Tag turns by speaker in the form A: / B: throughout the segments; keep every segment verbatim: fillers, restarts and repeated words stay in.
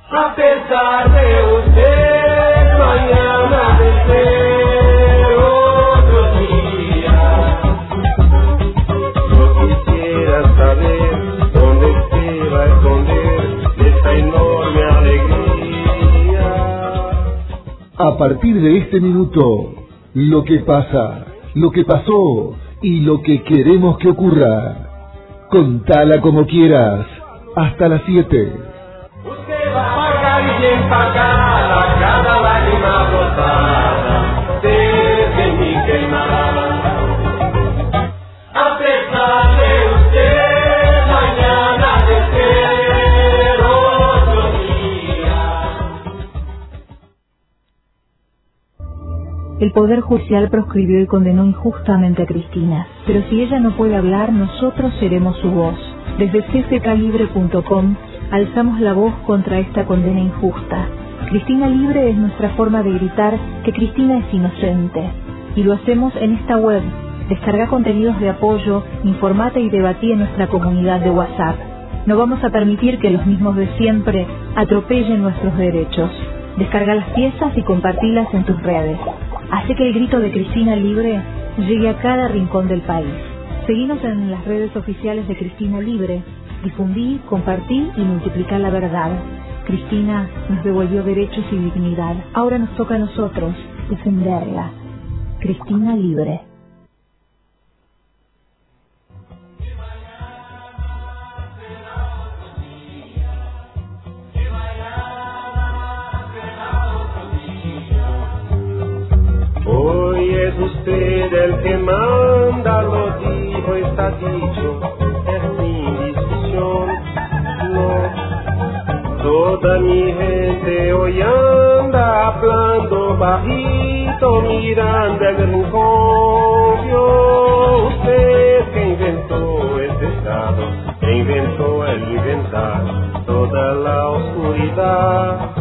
A: A pesar de usted, mañana de ser otro día. Yo quisiera saber dónde se va a esconder esta enorme alegría.
B: A partir de este minuto, lo que pasa, lo que pasó y lo que queremos que ocurra. Contala como quieras, hasta las siete.
A: Usted va a pagar y bien pagada cada lágrima brotada desde mi quemada. A pesar de usted, mañana de ser otro día.
C: El Poder Judicial proscribió y condenó injustamente a Cristina, pero si ella no puede hablar, nosotros seremos su voz. Desde c c k libre punto com alzamos la voz contra esta condena injusta. Cristina Libre es nuestra forma de gritar que Cristina es inocente. Y lo hacemos en esta web. Descarga contenidos de apoyo, informate y debatí en nuestra comunidad de WhatsApp. No vamos a permitir que los mismos de siempre atropellen nuestros derechos. Descarga las piezas y compartilas en tus redes. Hace que el grito de Cristina Libre llegue a cada rincón del país. Seguinos en las redes oficiales de Cristina Libre. Difundí, compartí y multiplicar la verdad. Cristina nos devolvió derechos y dignidad. Ahora nos toca a nosotros defenderla. Cristina Libre.
A: Hoy es usted el que manda, lo dijo, está dicho, es sin discusión, no. Toda mi gente hoy anda hablando bajito, mirando el rincón. Yo, usted que inventó este estado, que inventó el inventar toda la oscuridad.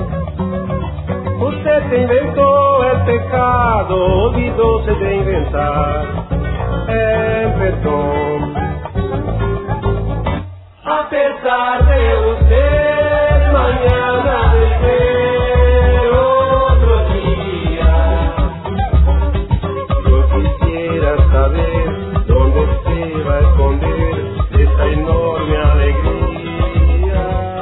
A: Usted que inventó el pecado, olvidóse de inventar el perdón. A pesar de usted, mañana de ser otro día. Yo quisiera saber dónde se va a esconder esta enorme alegría.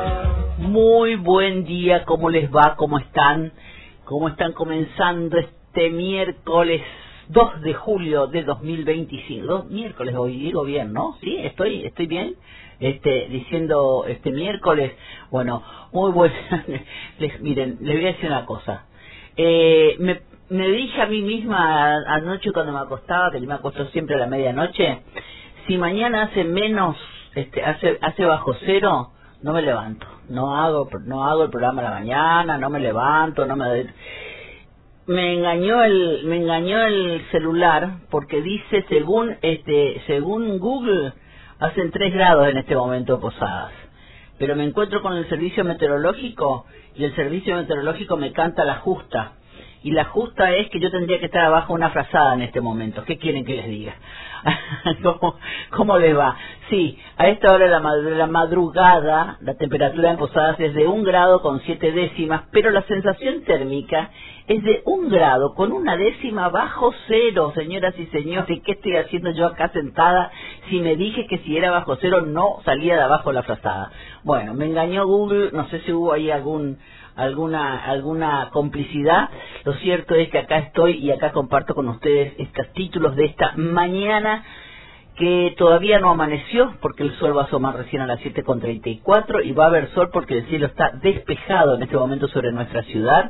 D: Muy buen día, ¿cómo les va? ¿Cómo están? ¿Cómo están comenzando este miércoles dos de julio de dos mil veinticinco? Dos miércoles hoy, digo bien, ¿no? Sí, estoy estoy bien. Este, diciendo este miércoles, bueno, muy bueno. les, miren, les voy a decir una cosa. Eh, me, me dije a mí misma anoche cuando me acostaba, que yo me acuesto siempre a la medianoche, si mañana hace menos, este, hace hace bajo cero, no me levanto, no hago no hago el programa a la mañana, no me levanto, no me me engañó el me engañó el celular porque dice según este según Google hacen tres grados en este momento Posadas, pero me encuentro con el servicio meteorológico y el servicio meteorológico me canta la justa. Y la justa es que yo tendría que estar abajo una frazada en este momento. ¿Qué quieren que les diga? ¿Cómo, ¿Cómo les va? Sí, a esta hora de la, de la madrugada, la temperatura en Posadas es de un grado con siete décimas, pero la sensación térmica es de un grado con una décima bajo cero, señoras y señores. ¿Qué estoy haciendo yo acá sentada si me dije que si era bajo cero no salía de abajo la frazada? Bueno, me engañó Google, no sé si hubo ahí algún... alguna alguna complicidad. Lo cierto es que acá estoy y acá comparto con ustedes estos títulos de esta mañana que todavía no amaneció porque el sol va a asomar recién a las siete con treinta y cuatro y va a haber sol porque el cielo está despejado en este momento sobre nuestra ciudad.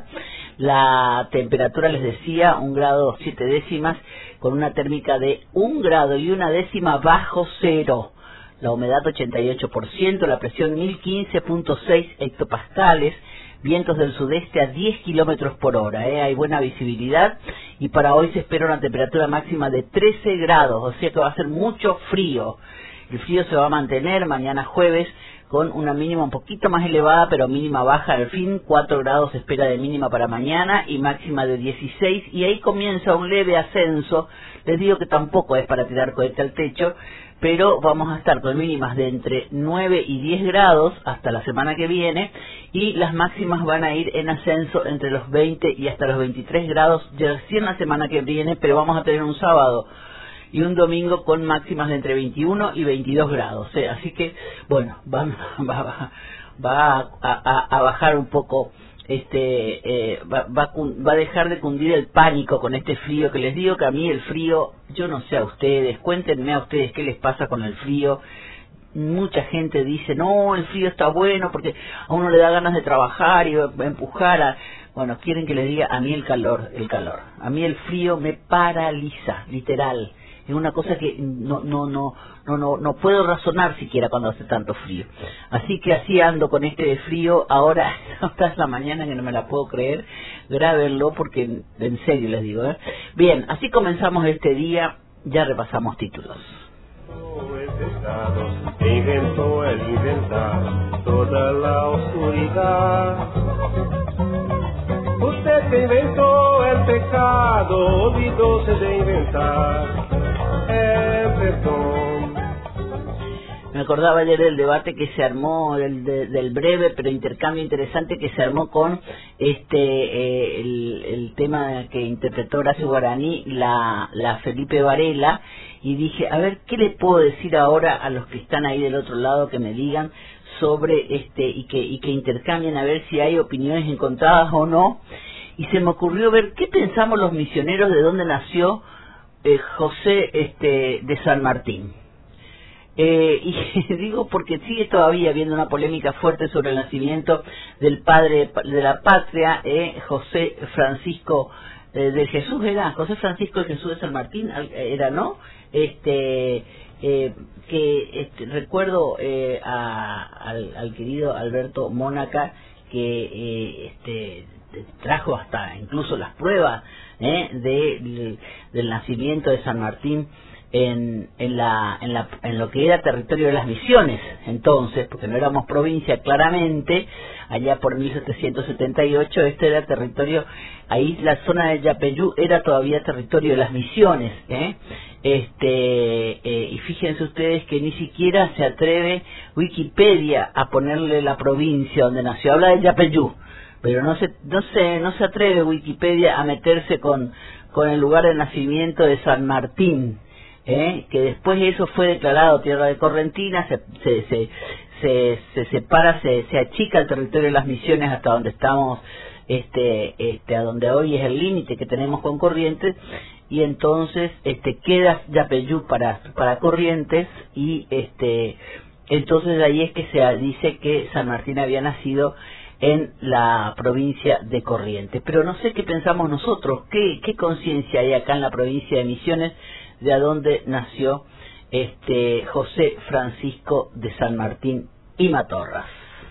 D: La temperatura, les decía, un grado siete décimas con una térmica de un grado y una décima bajo cero. La humedad ochenta y ocho por ciento, la presión mil quince punto seis hectopascales, vientos del sudeste a diez kilómetros por hora, ¿eh? Hay buena visibilidad y para hoy se espera una temperatura máxima de trece grados, o sea que va a ser mucho frío. El frío se va a mantener mañana jueves con una mínima un poquito más elevada, pero mínima baja al fin, cuatro grados se espera de mínima para mañana y máxima de dieciséis, y ahí comienza un leve ascenso. Les digo que tampoco es para tirar cohete al techo, pero vamos a estar con mínimas de entre nueve y diez grados hasta la semana que viene, y las máximas van a ir en ascenso entre los veinte y hasta los veintitrés grados recién la semana que viene, pero vamos a tener un sábado y un domingo con máximas de entre veintiuno y veintidós grados, ¿eh? Así que, bueno, va, va, va a, a, a bajar un poco, este eh, va, va, va a dejar de cundir el pánico con este frío, que les digo que a mí el frío, yo no sé a ustedes, cuéntenme a ustedes qué les pasa con el frío. Mucha gente dice, no, el frío está bueno porque a uno le da ganas de trabajar y empujar a... Bueno, quieren que les diga, a mí el calor, el calor. A mí el frío me paraliza, literal. Es una cosa que no no no no no no puedo razonar siquiera cuando hace tanto frío. Así que así ando con este de frío. Ahora, hasta es la mañana que no me la puedo creer. Grábenlo porque en serio les digo, ¿eh? Bien, así comenzamos este día. Ya repasamos títulos.
A: Que inventó el inventar toda la oscuridad. Usted que inventó el pecado, olvidóse de inventar el perdón.
D: Me acordaba ayer del debate que se armó, del, de, del breve pero intercambio interesante que se armó con este eh, el, el tema que interpretó Horacio Guaraní, la, la Felipe Varela, y dije, a ver, ¿qué le puedo decir ahora a los que están ahí del otro lado, que me digan sobre este, y que, y que intercambien a ver si hay opiniones encontradas o no? Y se me ocurrió ver qué pensamos los misioneros de dónde nació eh, José este, de San Martín. Eh, y digo porque sigue todavía habiendo una polémica fuerte sobre el nacimiento del padre de la patria, eh, José Francisco eh, de Jesús, era José Francisco de Jesús de San Martín, era, ¿no? Este eh, que este, recuerdo eh, a, al, al querido Alberto Mónaca, que eh, este trajo hasta incluso las pruebas eh, de, del, del nacimiento de San Martín en, en, la, en, la, en lo que era territorio de las Misiones, entonces, porque no éramos provincia claramente, allá por mil setecientos setenta y ocho, este era territorio, ahí la zona de Yapeyú era todavía territorio de las Misiones, ¿eh? Este, eh, y fíjense ustedes que ni siquiera se atreve Wikipedia a ponerle la provincia donde nació, habla de Yapeyú, pero no se, no se, no se atreve Wikipedia a meterse con, con el lugar de nacimiento de San Martín, ¿eh? Que después eso fue declarado tierra de correntina, se, se, se, se, se separa, se, se achica el territorio de las Misiones hasta donde estamos, este, este, a donde hoy es el límite que tenemos con Corrientes, y entonces este queda Yapeyú para, para Corrientes, y este entonces ahí es que se dice que San Martín había nacido en la provincia de Corrientes. Pero no sé qué pensamos nosotros, qué, qué conciencia hay acá en la provincia de Misiones de a dónde nació este José Francisco de San Martín y Matorras.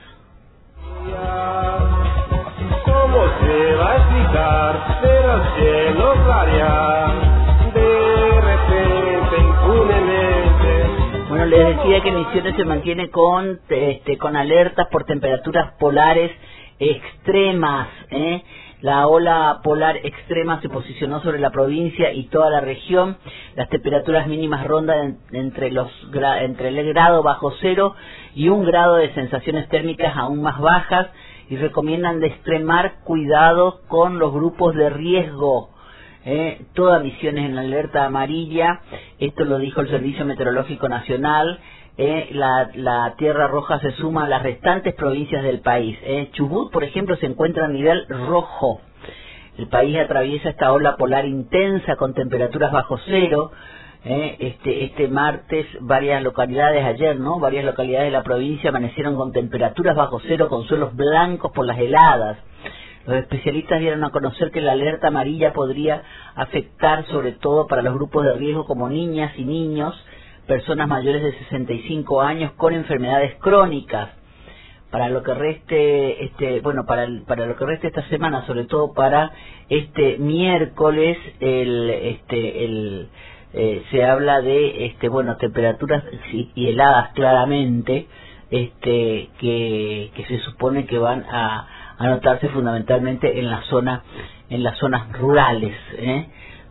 A: ¿Cómo se va a explicar de los cielos variar de repente impunemente?
D: Bueno, les decía que Misiones se mantiene con este con alertas por temperaturas polares extremas, ¿eh? La ola polar extrema se posicionó sobre la provincia y toda la región. Las temperaturas mínimas rondan entre los entre el grado bajo cero y un grado de sensaciones térmicas aún más bajas, y recomiendan de extremar cuidado con los grupos de riesgo. Eh, todas Misiones en la alerta amarilla, esto lo dijo el Servicio Meteorológico Nacional. Eh, la, la Tierra Roja se suma a las restantes provincias del país. Eh. Chubut, por ejemplo, se encuentra a nivel rojo. El país atraviesa esta ola polar intensa con temperaturas bajo cero. Eh, este, este martes varias localidades, ayer, ¿no? Varias localidades de la provincia amanecieron con temperaturas bajo cero, con suelos blancos por las heladas. Los especialistas dieron a conocer que la alerta amarilla podría afectar sobre todo para los grupos de riesgo como niñas y niños, personas mayores de sesenta y cinco años con enfermedades crónicas. Para lo que reste, este, bueno, para el, para lo que reste esta semana, sobre todo para este miércoles, el, este, el, eh, se habla de, este, bueno, temperaturas y heladas claramente, este, que, que se supone que van a, a notarse fundamentalmente en la zona, en las zonas rurales, ¿eh?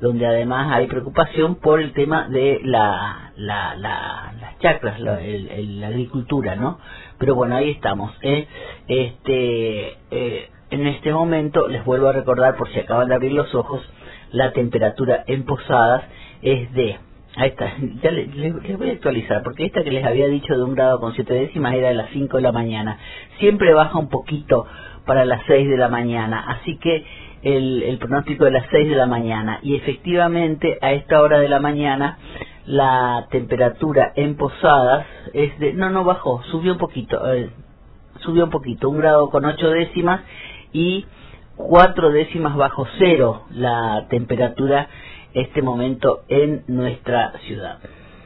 D: donde además hay preocupación por el tema de la, la, la las chacras, la, el, el, la agricultura, ¿no? Pero bueno, ahí estamos, ¿eh? Este, eh, en este momento, les vuelvo a recordar, por si acaban de abrir los ojos, la temperatura en Posadas es de... Ahí está, ya les, les, les voy a actualizar, porque esta que les había dicho de un grado con siete décimas era de las cinco de la mañana. Siempre baja un poquito para las seis de la mañana, así que el, el pronóstico de las seis de la mañana. Y efectivamente, a esta hora de la mañana, la temperatura en Posadas es de... No, no bajó, subió un poquito, eh, subió un poquito, un grado con ocho décimas y cuatro décimas bajo cero la temperatura este momento en nuestra ciudad.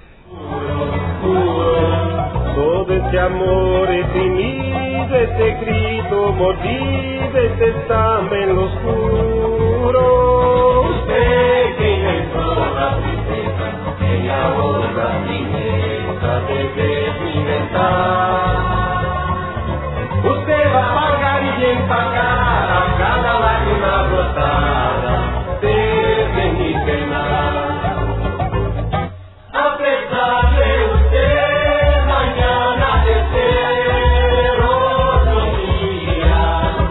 A: Todo este amor es temido, este grito mordido, este estambre en lo oscuro. Usted que hizo la tristeza, ella borra tristeza desde mi ventana. Usted va a pagar y bien pagar a cada lágrima brotada desde mi pena. A pesar de usted, mañana de ser otro día.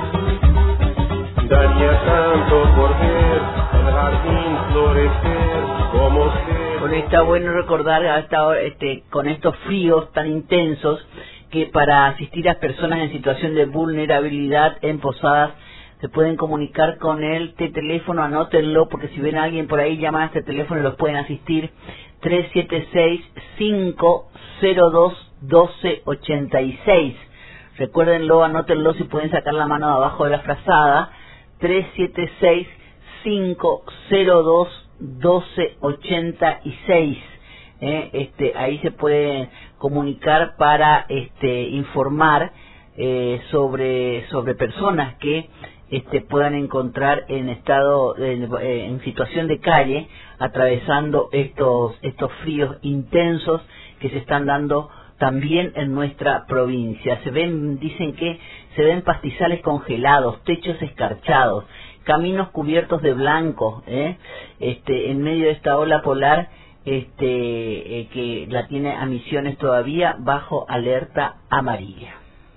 A: Daría tanto por ver el jardín florecer como ser.
D: Bueno, está bueno recordar hasta ahora, este, con estos fríos tan intensos, que para asistir a personas en situación de vulnerabilidad en Posadas se pueden comunicar con el teléfono, anótenlo, porque si ven a alguien por ahí, llaman a este teléfono y los pueden asistir, tres siete seis, cinco cero dos, uno dos ocho seis. Recuérdenlo, anótenlo si pueden sacar la mano de abajo de la frazada, tres siete seis, cinco cero dos, uno dos ocho seis. Eh, este, ahí se puede comunicar para este, informar eh, sobre, sobre personas que este, puedan encontrar en estado de, en situación de calle, atravesando estos estos fríos intensos que se están dando también en nuestra provincia. Se ven, dicen que se ven pastizales congelados, techos escarchados, caminos cubiertos de blanco, ¿eh? este, en medio de esta ola polar, este, eh, que la tiene a Misiones todavía bajo alerta amarilla.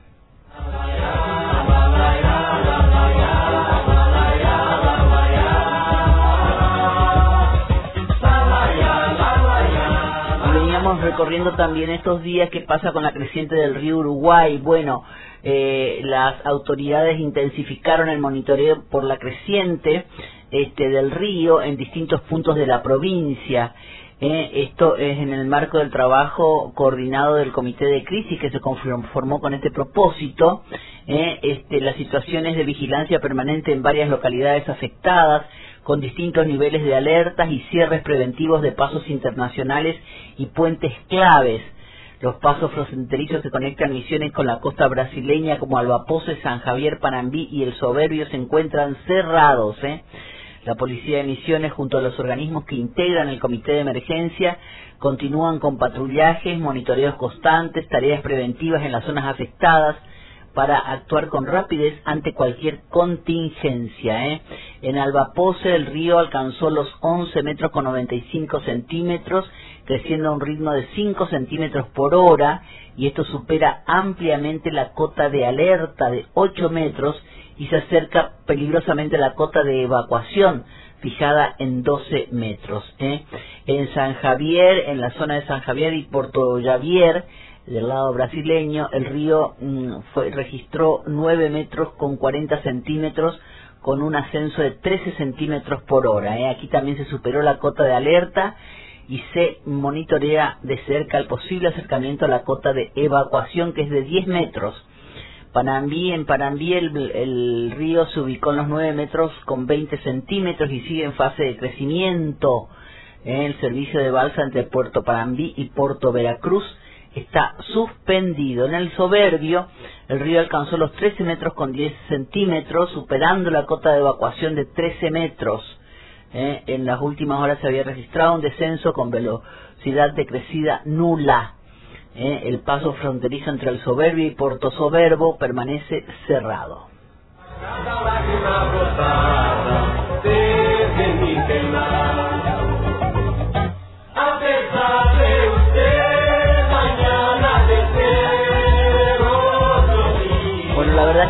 D: Veníamos recorriendo también estos días qué pasa con la creciente del río Uruguay. Bueno, eh, las autoridades intensificaron el monitoreo por la creciente este, del río en distintos puntos de la provincia. Eh, esto es en el marco del trabajo coordinado del Comité de Crisis que se conformó con este propósito. Eh, este, las situaciones de vigilancia permanente en varias localidades afectadas, con distintos niveles de alertas y cierres preventivos de pasos internacionales y puentes claves. Los pasos fronterizos que conectan Misiones con la costa brasileña, como Albapoce, San Javier, Panambí y El Soberbio, se encuentran cerrados, ¿eh? La Policía de Misiones, junto a los organismos que integran el Comité de Emergencia, continúan con patrullajes, monitoreos constantes, tareas preventivas en las zonas afectadas para actuar con rapidez ante cualquier contingencia. ¿eh? En Albapoce el río alcanzó los once metros con noventa y cinco centímetros, creciendo a un ritmo de cinco centímetros por hora, y esto supera ampliamente la cota de alerta de ocho metros y se acerca peligrosamente a la cota de evacuación fijada en doce metros. ¿eh? En San Javier, en la zona de San Javier y Porto Javier, del lado brasileño, el río mmm, fue, registró nueve metros con cuarenta centímetros, con un ascenso de trece centímetros por hora. ¿eh? Aquí también se superó la cota de alerta y se monitorea de cerca el posible acercamiento a la cota de evacuación, que es de diez metros. Panambí, en Panambí el, el río se ubicó en los nueve metros con veinte centímetros y sigue en fase de crecimiento. ¿eh? El servicio de balsa entre Puerto Panambí y Puerto Veracruz está suspendido. En El Soberbio, el río alcanzó los trece metros con diez centímetros, superando la cota de evacuación de trece metros. Eh, en las últimas horas se había registrado un descenso con velocidad de crecida nula. Eh, el paso fronterizo entre El Soberbio y Puerto Soberbo permanece cerrado.
A: Cada lágrima brotada desde mi pena.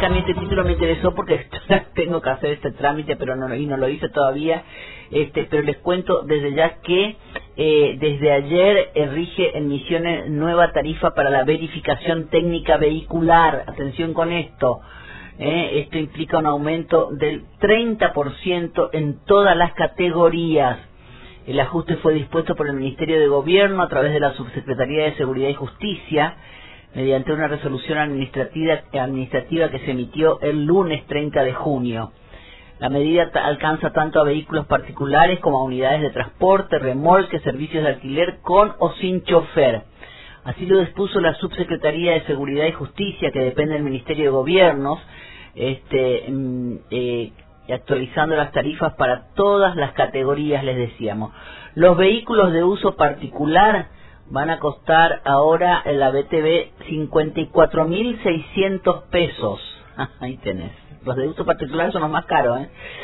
D: a mí este título me interesó porque tengo que hacer este trámite, pero no, y no lo hice todavía. Este, pero les cuento desde ya que eh, desde ayer eh, rige en Misiones nueva tarifa para la verificación técnica vehicular. Atención con esto. Eh, esto implica un aumento del treinta por ciento en todas las categorías. El ajuste fue dispuesto por el Ministerio de Gobierno a través de la Subsecretaría de Seguridad y Justicia, mediante una resolución administrativa, administrativa que se emitió el lunes treinta de junio. La medida alcanza tanto a vehículos particulares como a unidades de transporte, remolques, servicios de alquiler con o sin chofer. Así lo dispuso la Subsecretaría de Seguridad y Justicia, que depende del Ministerio de Gobiernos, este, eh, actualizando las tarifas para todas las categorías, les decíamos. Los vehículos de uso particular van a costar ahora en la B T V cincuenta y cuatro mil seiscientos pesos. Ahí tenés. Los de uso particular son los más caros, ¿eh?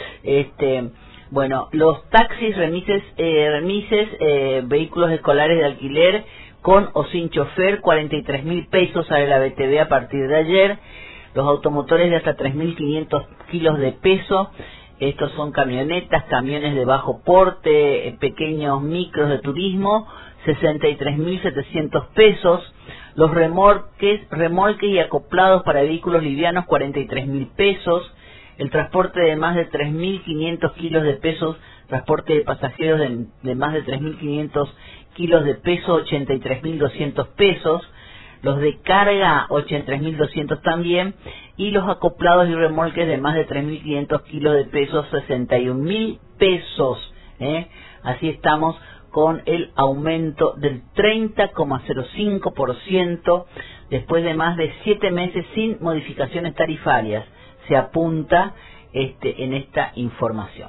D: Este, bueno, los taxis, remises, eh, remises eh, vehículos escolares de alquiler con o sin chofer, cuarenta y tres mil pesos sale la B T V a partir de ayer. Los automotores de hasta tres mil quinientos kilos de peso, estos son camionetas, camiones de bajo porte, eh, pequeños micros de turismo, sesenta y tres mil setecientos pesos. Los remolques, remolques y acoplados para vehículos livianos, cuarenta y tres mil pesos. El transporte de más de tres mil quinientos kilos de pesos, transporte de pasajeros de, de más de tres mil quinientos kilos de peso, ochenta y tres mil doscientos pesos. Los de carga, ochenta y tres mil doscientos también. Y los acoplados y remolques de más de tres mil quinientos kilos de peso, sesenta y un mil pesos. ¿eh? Así estamos con el aumento del treinta coma cero cinco por ciento después de más de siete meses sin modificaciones tarifarias. Se apunta este, en esta información.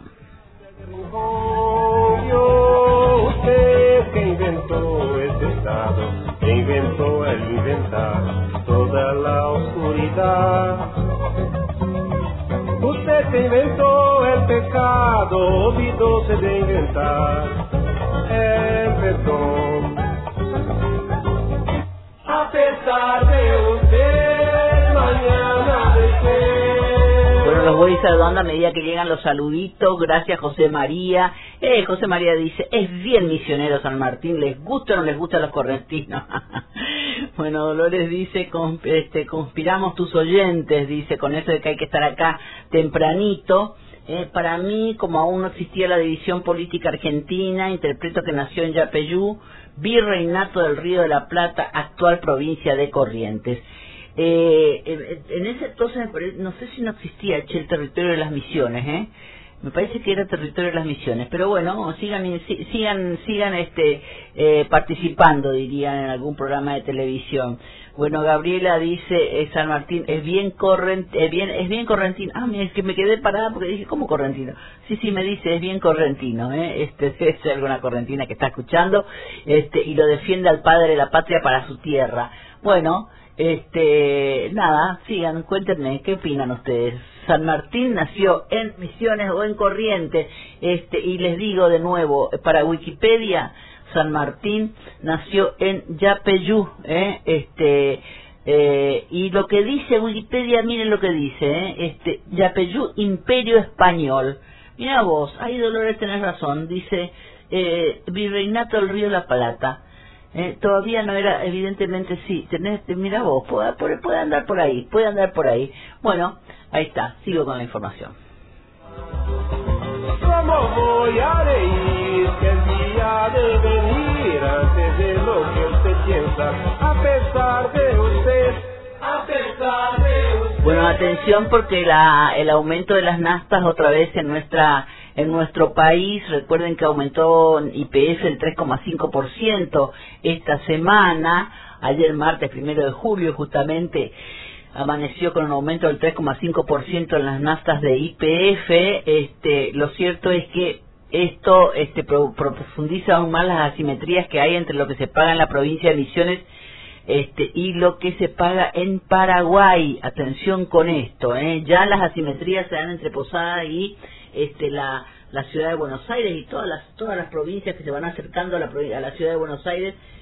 A: Usted que inventó este estado, que inventó el inventar toda la oscuridad. Usted que inventó el pecado, olvidóse de inventar el perdón. A pesar de usted, mañana de ser.
D: Bueno, los voy saludando a medida que llegan los saluditos. Gracias, José María. Eh, José María dice, es bien misionero San Martín, ¿les gusta o no les gusta a los correntinos? Bueno, Dolores dice, con, este, conspiramos tus oyentes, dice, con eso de que hay que estar acá tempranito. Eh, para mí, como aún no existía la división política argentina, interpreto que nació en Yapeyú, virreinato del Río de la Plata, actual provincia de Corrientes. Eh, en ese entonces, no sé si no existía che, el territorio de las misiones, ¿eh? Me parece que era territorio de las misiones, pero bueno, sigan sigan sigan este eh, participando, dirían, en algún programa de televisión. Bueno, Gabriela dice, eh, San Martín es bien corrent, es bien es bien correntino. Ah, mira, es que me quedé parada porque dije, ¿cómo correntino? Sí, sí, me dice, es bien correntino, ¿eh? Este debe ser alguna correntina que está escuchando, este y lo defiende al padre de la patria para su tierra. Bueno, este nada, sigan, cuéntenme, ¿qué opinan ustedes? San Martín nació en Misiones o en Corrientes, este y les digo de nuevo, para Wikipedia, San Martín nació en Yapeyú, ¿eh? este eh, y lo que dice Wikipedia, miren lo que dice, ¿eh? este Yapeyú, Imperio Español. Mira vos, ahí Dolores tenés razón, dice eh, Virreinato del Río de la Plata. Eh, todavía no era, evidentemente sí, tenés, mira vos, puede, puede andar por ahí, puede andar por ahí. Bueno, ahí está, sigo con la información.
A: ¿Cómo voy a reír que el día de venir antes de lo que usted piensa? A pesar de usted, a pesar de usted.
D: Bueno, atención porque la, el aumento de las naftas otra vez en nuestra en nuestro país, recuerden que aumentó I P F el tres coma cinco por ciento esta semana, ayer martes primero de julio justamente amaneció con un aumento del tres coma cinco por ciento en las naftas de I P F. Este, lo cierto es que esto este, pro, profundiza aún más las asimetrías que hay entre lo que se paga en la provincia de Misiones este, y lo que se paga en Paraguay. Atención con esto, ¿eh? Ya las asimetrías se dan entre Posada y este, la, la ciudad de Buenos Aires y todas las todas las provincias que se van acercando a la, a la ciudad de Buenos Aires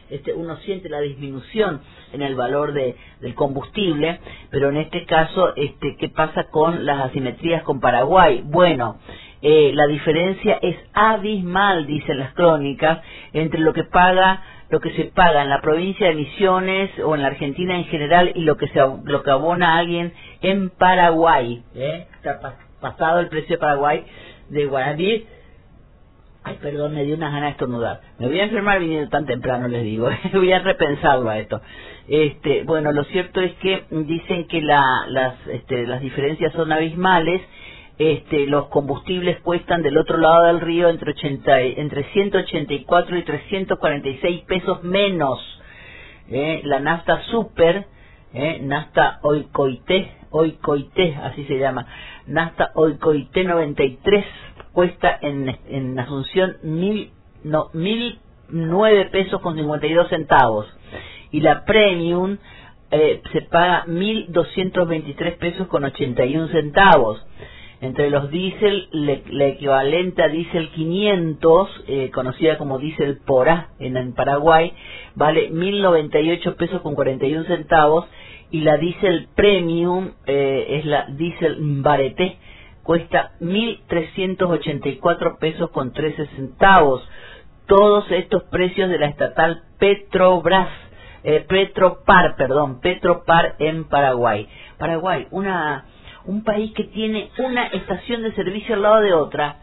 D: este, uno siente la disminución en el valor de, del combustible, pero en este caso, este, ¿qué pasa con las asimetrías con Paraguay? Bueno, eh, la diferencia es abismal, dicen las crónicas, entre lo que paga lo que se paga en la provincia de Misiones o en la Argentina en general y lo que se lo que abona a alguien en Paraguay. ¿eh? Está pas, pasado el precio de Paraguay de Guaraní. Ay, perdón, me dio unas ganas de estornudar. Me voy a enfermar viniendo tan temprano, les digo. Voy a repensarlo a esto. Este, bueno, lo cierto es que dicen que la, las, este, las diferencias son abismales. Este, los combustibles cuestan del otro lado del río entre, ochenta, entre ciento ochenta y cuatro y trescientos cuarenta y seis pesos menos. ¿eh? La nafta super, ¿eh? nafta Oikoité, Oikoité, así se llama, nafta Oikoité noventa y tres, cuesta en, en Asunción mil, no, mil nueve pesos con cincuenta y dos centavos. Y la premium eh, se paga mil doscientos veintitrés pesos con ochenta y un centavos. Entre los diésel, le, la equivalente a diésel quinientos, eh, conocida como diésel Porá en, en Paraguay, vale mil noventa y ocho pesos con cuarenta y un centavos, y la diésel premium, eh, es la diésel Bareté, cuesta mil trescientos ochenta y cuatro pesos con trece centavos. Todos estos precios de la estatal Petrobras, eh, Petropar, perdón, Petropar en Paraguay. Paraguay, una... un país que tiene una estación de servicio al lado de otra.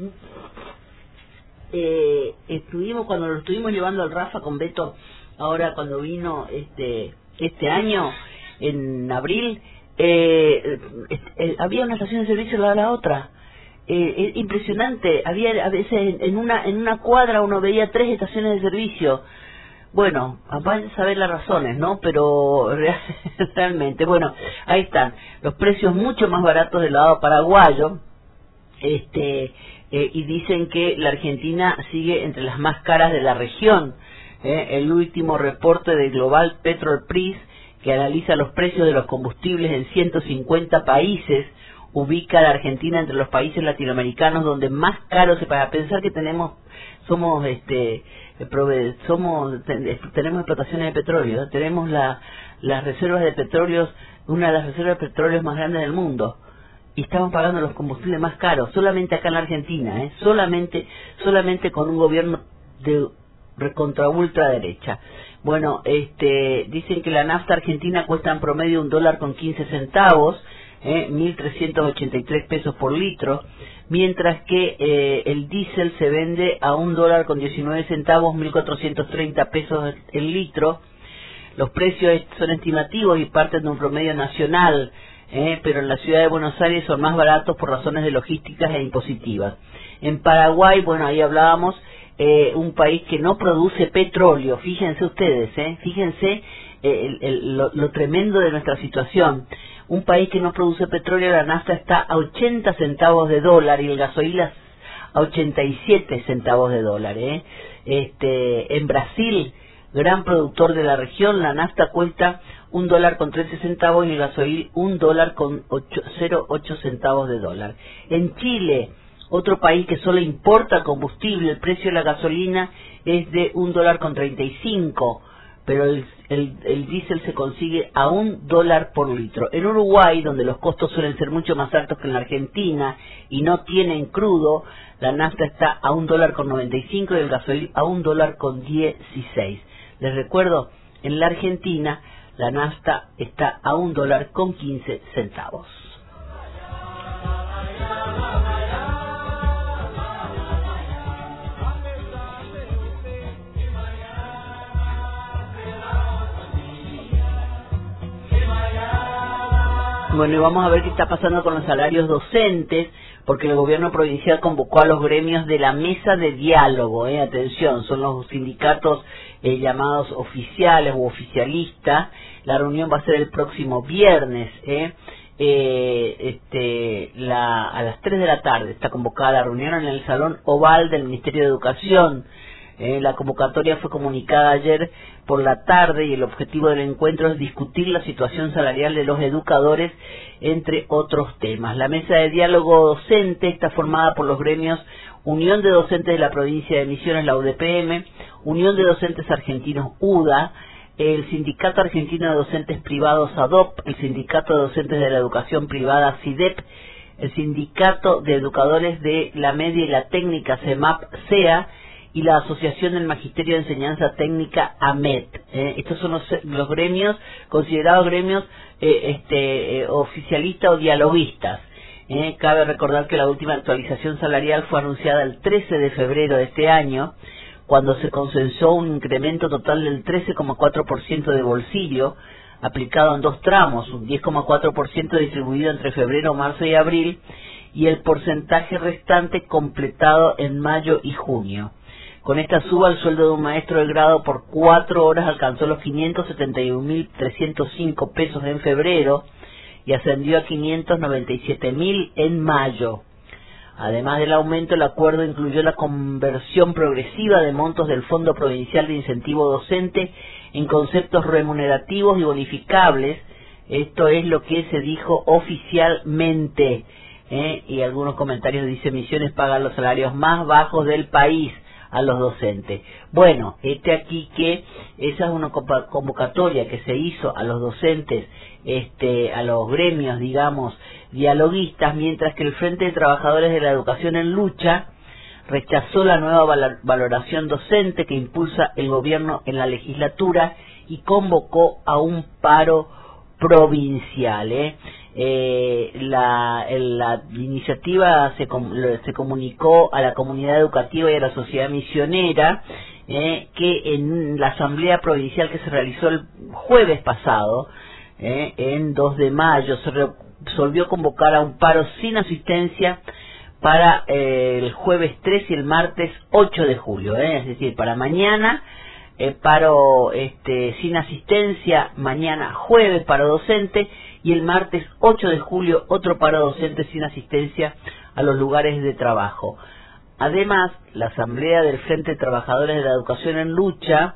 D: Eh, estuvimos, cuando lo estuvimos llevando al Rafa con Beto, ahora cuando vino este este año, en abril, eh, eh, había una estación de servicio al lado de la otra. Eh, es impresionante, había a veces en una, en una cuadra uno veía tres estaciones de servicio. Bueno, van a saber las razones, ¿no? Pero realmente, bueno, ahí están, los precios mucho más baratos del lado paraguayo, este, eh, y dicen que la Argentina sigue entre las más caras de la región. ¿eh? El último reporte de Global Petrol Price, que analiza los precios de los combustibles en ciento cincuenta países, ubica a la Argentina entre los países latinoamericanos donde más caro se paga. Pensar que tenemos, somos, este, somos tenemos explotaciones de petróleo, tenemos la, las reservas de petróleo, una de las reservas de petróleo más grandes del mundo, y estamos pagando los combustibles más caros solamente acá en la Argentina, ¿eh? solamente solamente con un gobierno de recontra ultraderecha. Bueno, este, dicen que la nafta argentina cuesta en promedio un dólar con quince centavos, eh, mil trescientos ochenta y tres pesos por litro, mientras que eh, el diésel se vende a un dólar con diecinueve centavos, mil cuatrocientos treinta pesos el litro. Los precios son estimativos y parten de un promedio nacional, eh, pero en la ciudad de Buenos Aires son más baratos por razones de logísticas e impositivas. En Paraguay, bueno, ahí hablábamos, eh, un país que no produce petróleo, fíjense ustedes, eh, fíjense eh, el, el, lo, lo tremendo de nuestra situación. Un país que no produce petróleo, la nafta está a ochenta centavos de dólar y el gasoil a ochenta y siete centavos de dólar. ¿eh? Este, en Brasil, gran productor de la región, la nafta cuesta un dólar con trece centavos y el gasoil un dólar con cero coma ocho centavos de dólar. En Chile, otro país que solo importa combustible, el precio de la gasolina es de un dólar con treinta y cinco, pero el, el, el diésel se consigue a un dólar por litro. En Uruguay, donde los costos suelen ser mucho más altos que en la Argentina y no tienen crudo, la nafta está a un dólar con noventa y cinco y el gasoil a un dólar con dieciséis. Les recuerdo, en la Argentina la nafta está a un dólar con quince centavos. Bueno, y vamos a ver qué está pasando con los salarios docentes, porque el gobierno provincial convocó a los gremios de la mesa de diálogo, eh, atención, son los sindicatos eh, llamados oficiales u oficialistas. La reunión va a ser el próximo viernes, eh, eh, este, la, a las tres de la tarde está convocada la reunión en el Salón Oval del Ministerio de Educación. Eh, la convocatoria fue comunicada ayer por la tarde y el objetivo del encuentro es discutir la situación salarial de los educadores, entre otros temas. La mesa de diálogo docente está formada por los gremios Unión de Docentes de la Provincia de Misiones, la U D P M, Unión de Docentes Argentinos, U D A, el Sindicato Argentino de Docentes Privados, A D O P, el Sindicato de Docentes de la Educación Privada, S I D E P, el Sindicato de Educadores de la Media y la Técnica, C E M A P, C E A, y la Asociación del Magisterio de Enseñanza Técnica, A M E T. Eh, estos son los, los gremios, considerados gremios eh, este, eh, oficialistas o dialoguistas. Eh, cabe recordar que la última actualización salarial fue anunciada el trece de febrero de este año, cuando se consensó un incremento total del trece coma cuatro por ciento de bolsillo, aplicado en dos tramos, un diez coma cuatro por ciento distribuido entre febrero, marzo y abril, y el porcentaje restante completado en mayo y junio. Con esta suba, el sueldo de un maestro de grado por cuatro horas alcanzó los quinientos setenta y un mil trescientos cinco pesos en febrero y ascendió a quinientos noventa y siete mil en mayo. Además del aumento, el acuerdo incluyó la conversión progresiva de montos del Fondo Provincial de Incentivo Docente en conceptos remunerativos y bonificables. Esto es lo que se dijo oficialmente. ¿eh? Y algunos comentarios dicen: Misiones paga los salarios más bajos del país a los docentes. Bueno, este aquí que esa es una convocatoria que se hizo a los docentes, este, a los gremios, digamos, dialoguistas, mientras que el Frente de Trabajadores de la Educación en Lucha rechazó la nueva valoración docente que impulsa el gobierno en la legislatura y convocó a un paro provincial. ¿eh? Eh, la, la iniciativa se, se comunicó a la comunidad educativa y a la sociedad misionera, eh, que en la asamblea provincial que se realizó el jueves pasado, eh, en dos de mayo, se resolvió convocar a un paro sin asistencia para eh, el jueves tres y el martes ocho de julio, eh, es decir, para mañana eh, paro este, sin asistencia, mañana jueves paro docente y el martes ocho de julio otro paro docente sin asistencia a los lugares de trabajo. Además, la Asamblea del Frente de Trabajadores de la Educación en Lucha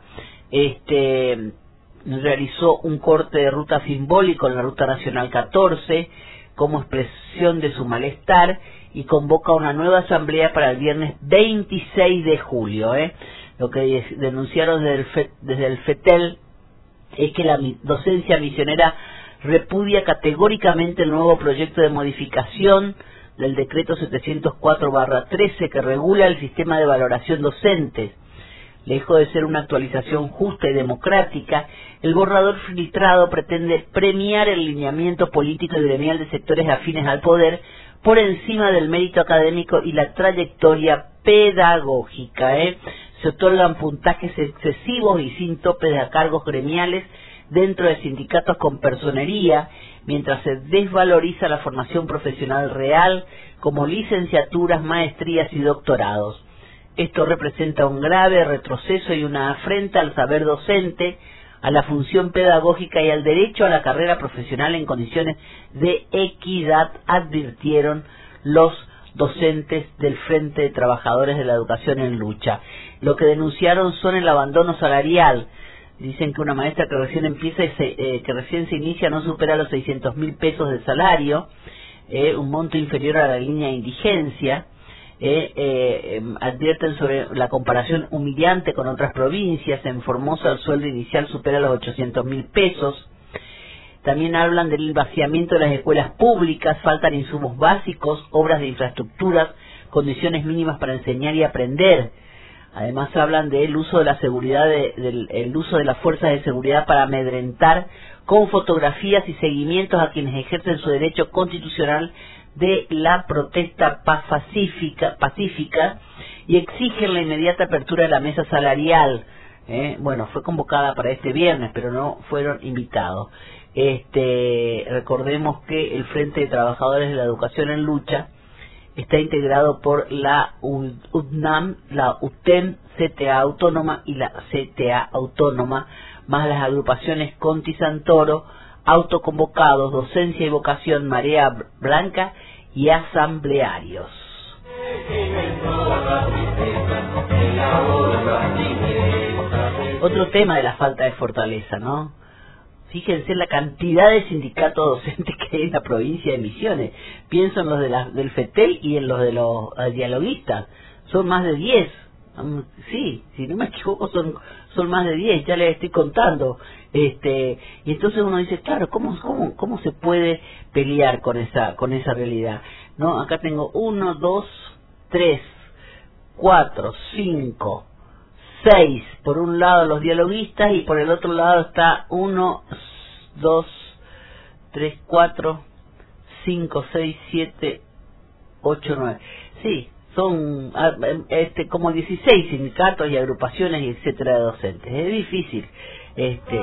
D: este, realizó un corte de ruta simbólico en la Ruta Nacional catorce como expresión de su malestar y convoca una nueva asamblea para el viernes veintiséis de julio. ¿eh? Lo que denunciaron desde el, FET, desde el FETEL es que la docencia misionera repudia categóricamente el nuevo proyecto de modificación del decreto setecientos cuatro barra trece que regula el sistema de valoración docentes. Lejos de ser una actualización justa y democrática, el borrador filtrado pretende premiar el lineamiento político y gremial de sectores afines al poder por encima del mérito académico y la trayectoria pedagógica. ¿eh? Se otorgan puntajes excesivos y sin topes a cargos gremiales dentro de sindicatos con personería, mientras se desvaloriza la formación profesional real como licenciaturas, maestrías y doctorados. Esto representa un grave retroceso y una afrenta al saber docente, a la función pedagógica y al derecho a la carrera profesional en condiciones de equidad, advirtieron los docentes del Frente de Trabajadores de la Educación en Lucha. Lo que denunciaron son el abandono salarial. Dicen que una maestra que recién empieza y se, eh, que recién se inicia no supera los seiscientos mil pesos de salario, eh, un monto inferior a la línea de indigencia. Eh, eh, advierten sobre la comparación humillante con otras provincias. En Formosa el sueldo inicial supera los ochocientos mil pesos. También hablan del vaciamiento de las escuelas públicas, faltan insumos básicos, obras de infraestructuras, condiciones mínimas para enseñar y aprender. Además hablan del uso de la seguridad, de, del el uso de las fuerzas de seguridad para amedrentar con fotografías y seguimientos a quienes ejercen su derecho constitucional de la protesta pacífica, pacífica y exigen la inmediata apertura de la mesa salarial. ¿eh? Bueno, fue convocada para este viernes, pero no fueron invitados. Este, recordemos que el Frente de Trabajadores de la Educación en Lucha está integrado por la U N A M, la U T E M, C T A Autónoma y la C T A Autónoma, más las agrupaciones Conti Santoro, autoconvocados, docencia y vocación Marea Blanca y asamblearios. Otro tema de la falta de fortaleza, ¿no? Fíjense la cantidad de sindicatos docentes que hay en la provincia de Misiones. Pienso en los de la, del FETEL y en los de los uh, dialoguistas. Son más de diez. Um, sí, si no me equivoco, son son más de diez. Ya les estoy contando. Este y entonces uno dice, claro, ¿cómo cómo cómo se puede pelear con esa con esa realidad? No, acá tengo uno, dos, tres, cuatro, cinco, seis, por un lado los dialoguistas y por el otro lado está uno, dos, tres, cuatro, cinco, seis, siete, ocho, nueve. Sí, son este como dieciséis sindicatos y agrupaciones y etcétera de docentes. Es difícil. Este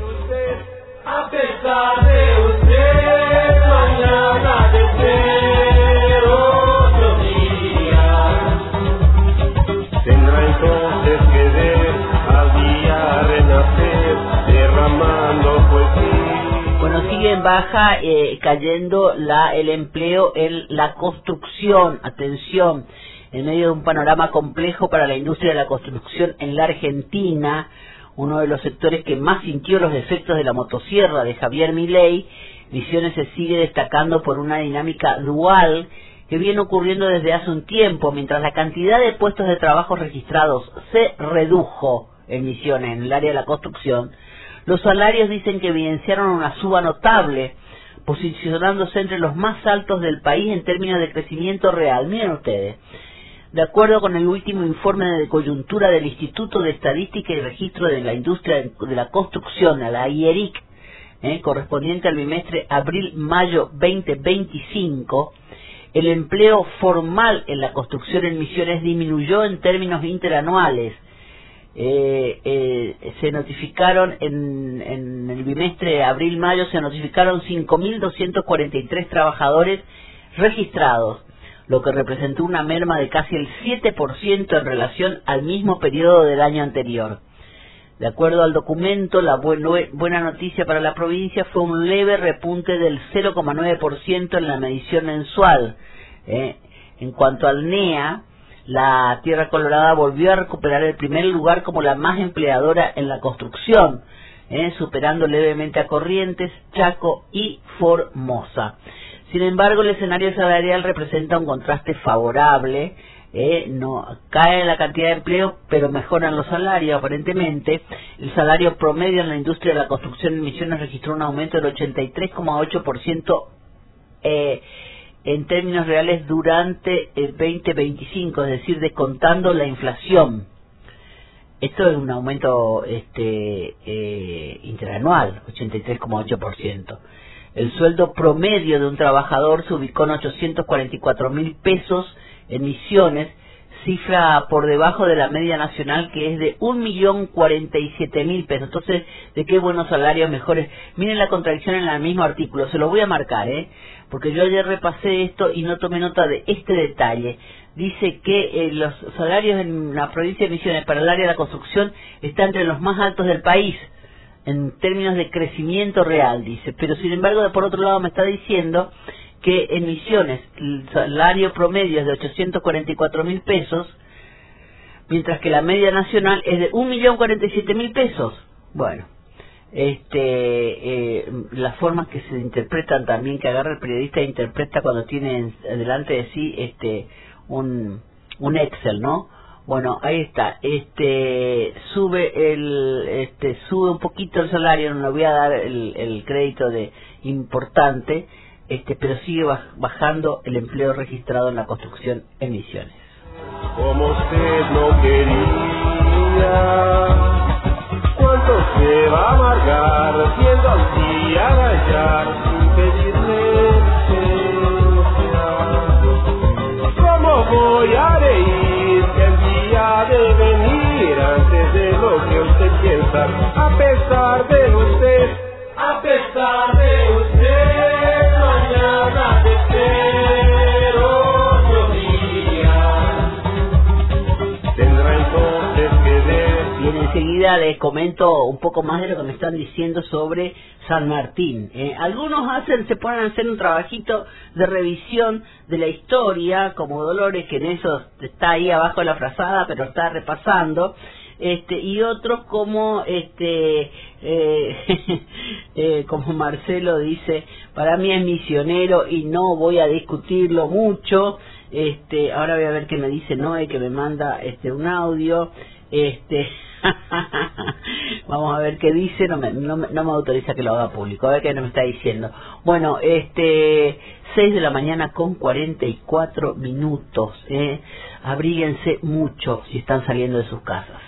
A: a pesar de usted, mañana de ser otro día, tendrá entonces que ver al día renacer, derramando poesía.
D: Bueno, sigue en baja, eh, cayendo la el empleo en la construcción. Atención, en medio de un panorama complejo para la industria de la construcción en la Argentina, uno de los sectores que más sintió los efectos de la motosierra de Javier Milei, Misiones se sigue destacando por una dinámica dual que viene ocurriendo desde hace un tiempo. Mientras la cantidad de puestos de trabajo registrados se redujo en Misiones, en el área de la construcción, los salarios dicen que evidenciaron una suba notable, posicionándose entre los más altos del país en términos de crecimiento real. Miren ustedes. De acuerdo con el último informe de coyuntura del Instituto de Estadística y Registro de la Industria de la Construcción, a la I E R I C, eh, correspondiente al bimestre abril-mayo veinte veinticinco, el empleo formal en la construcción en Misiones disminuyó en términos interanuales. Eh, eh, se notificaron en, en el bimestre abril-mayo, se notificaron cinco mil doscientos cuarenta y tres trabajadores registrados, lo que representó una merma de casi el siete por ciento en relación al mismo periodo del año anterior. De acuerdo al documento, la buen, buena noticia para la provincia fue un leve repunte del cero coma nueve por ciento en la medición mensual. Eh, en cuanto al N E A, la Tierra Colorada volvió a recuperar el primer lugar como la más empleadora en la construcción, eh, superando levemente a Corrientes, Chaco y Formosa. Sin embargo, el escenario salarial representa un contraste favorable. Eh, no cae la cantidad de empleo, pero mejoran los salarios aparentemente. El salario promedio en la industria de la construcción en Misiones registró un aumento del ochenta y tres coma ocho por ciento eh, en términos reales durante el veinte veinticinco, es decir, descontando la inflación. Esto es un aumento este eh, interanual, ochenta y tres coma ocho por ciento. El sueldo promedio de un trabajador se ubicó en ochocientos cuarenta y cuatro mil pesos en Misiones, cifra por debajo de la media nacional, que es de un millón cuarenta y siete mil pesos. Entonces, ¿de qué buenos salarios mejores? Miren la contradicción en el mismo artículo, se lo voy a marcar, ¿eh? Porque yo ayer repasé esto y no tomé nota de este detalle. Dice que eh, los salarios en la provincia de Misiones para el área de la construcción están entre los más altos del país, en términos de crecimiento real, dice. Pero sin embargo, por otro lado me está diciendo que en Misiones el salario promedio es de ochocientos cuarenta y cuatro mil pesos, mientras que la media nacional es de un millón cuarenta y siete mil pesos. Bueno, este eh, las formas que se interpretan también, que agarra el periodista e interpreta cuando tiene delante de sí este un, un Excel, ¿no? Bueno, ahí está. Este sube el este sube un poquito el salario, no le voy a dar el, el crédito de importante, este pero sigue bajando el empleo registrado en la construcción en Misiones.
A: Como usted no quería, ¿cuánto se va a amargar viendo al día rayar sin pedirle licencia? ¿Cómo voy a reír que el día de venir antes de lo que usted piensa? A pesar de usted, a pesar de usted, mañana te espero otro día. Tendrá entonces que ver.
D: Y enseguida manera les comento un poco más de lo que me están diciendo sobre San Martín. Eh, algunos hacen, se ponen a hacer un trabajito de revisión de la historia, como Dolores, que en eso está ahí abajo de la frazada, pero está repasando. Este, y otros como este eh, eh, como Marcelo dice, para mí es misionero y no voy a discutirlo mucho. Este, ahora voy a ver qué me dice Noé, que me manda este un audio. Este vamos a ver qué dice. No me, no, me, no me autoriza que lo haga público, a ver qué me está diciendo. Bueno, este seis de la mañana con cuarenta y cuatro minutos, eh. Abríguense mucho si están saliendo de sus casas.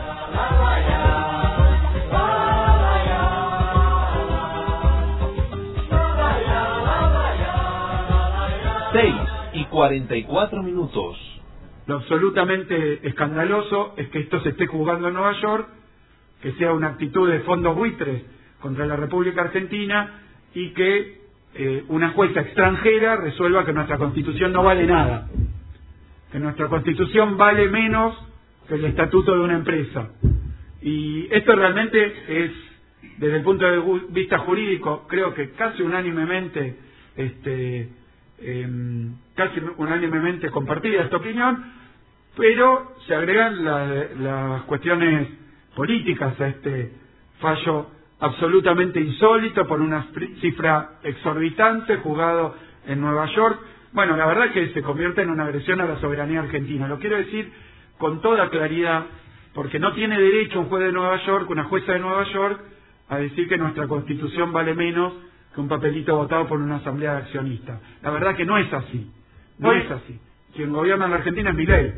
E: Seis y cuarenta y cuatro minutos.
F: Lo absolutamente escandaloso es que esto se esté jugando en Nueva York, que sea una actitud de fondos buitres contra la República Argentina y que eh, una jueza extranjera resuelva que nuestra Constitución no vale nada, que nuestra Constitución vale menos que el estatuto de una empresa. Y esto realmente es, desde el punto de vista jurídico, creo que casi unánimemente este eh, casi unánimemente compartida esta opinión, pero se agregan la, las cuestiones políticas a este fallo absolutamente insólito por una cifra exorbitante jugado en Nueva York. Bueno, la verdad es que se convierte en una agresión a la soberanía argentina. Lo quiero decir con toda claridad, porque no tiene derecho un juez de Nueva York, una jueza de Nueva York, a decir que nuestra Constitución vale menos que un papelito votado por una asamblea de accionistas. La verdad que no es así, no es así. Quien gobierna en la Argentina es Milei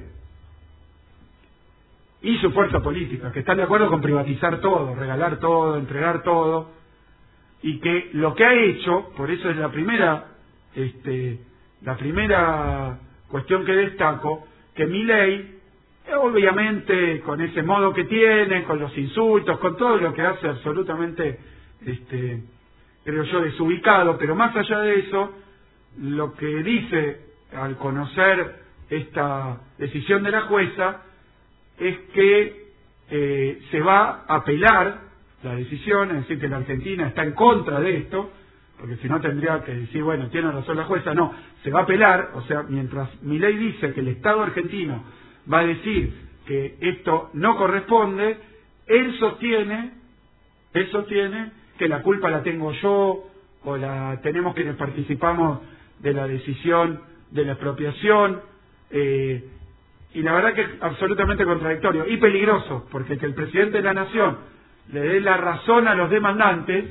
F: y su fuerza política, que están de acuerdo con privatizar todo, regalar todo, entregar todo, y que lo que ha hecho, por eso es la primera, este, la primera cuestión que destaco, que Milei, obviamente con ese modo que tiene, con los insultos, con todo lo que hace absolutamente, este, creo yo, desubicado, pero más allá de eso, lo que dice al conocer esta decisión de la jueza es que eh, se va a apelar la decisión, es decir, que la Argentina está en contra de esto, porque si no tendría que decir, bueno, tiene razón la jueza. No, se va a apelar, o sea, mientras Milei dice que el Estado argentino va a decir que esto no corresponde, él sostiene, él sostiene que la culpa la tengo yo, o la tenemos quienes participamos de la decisión de la expropiación, eh, y la verdad que es absolutamente contradictorio y peligroso, porque que el presidente de la Nación le dé la razón a los demandantes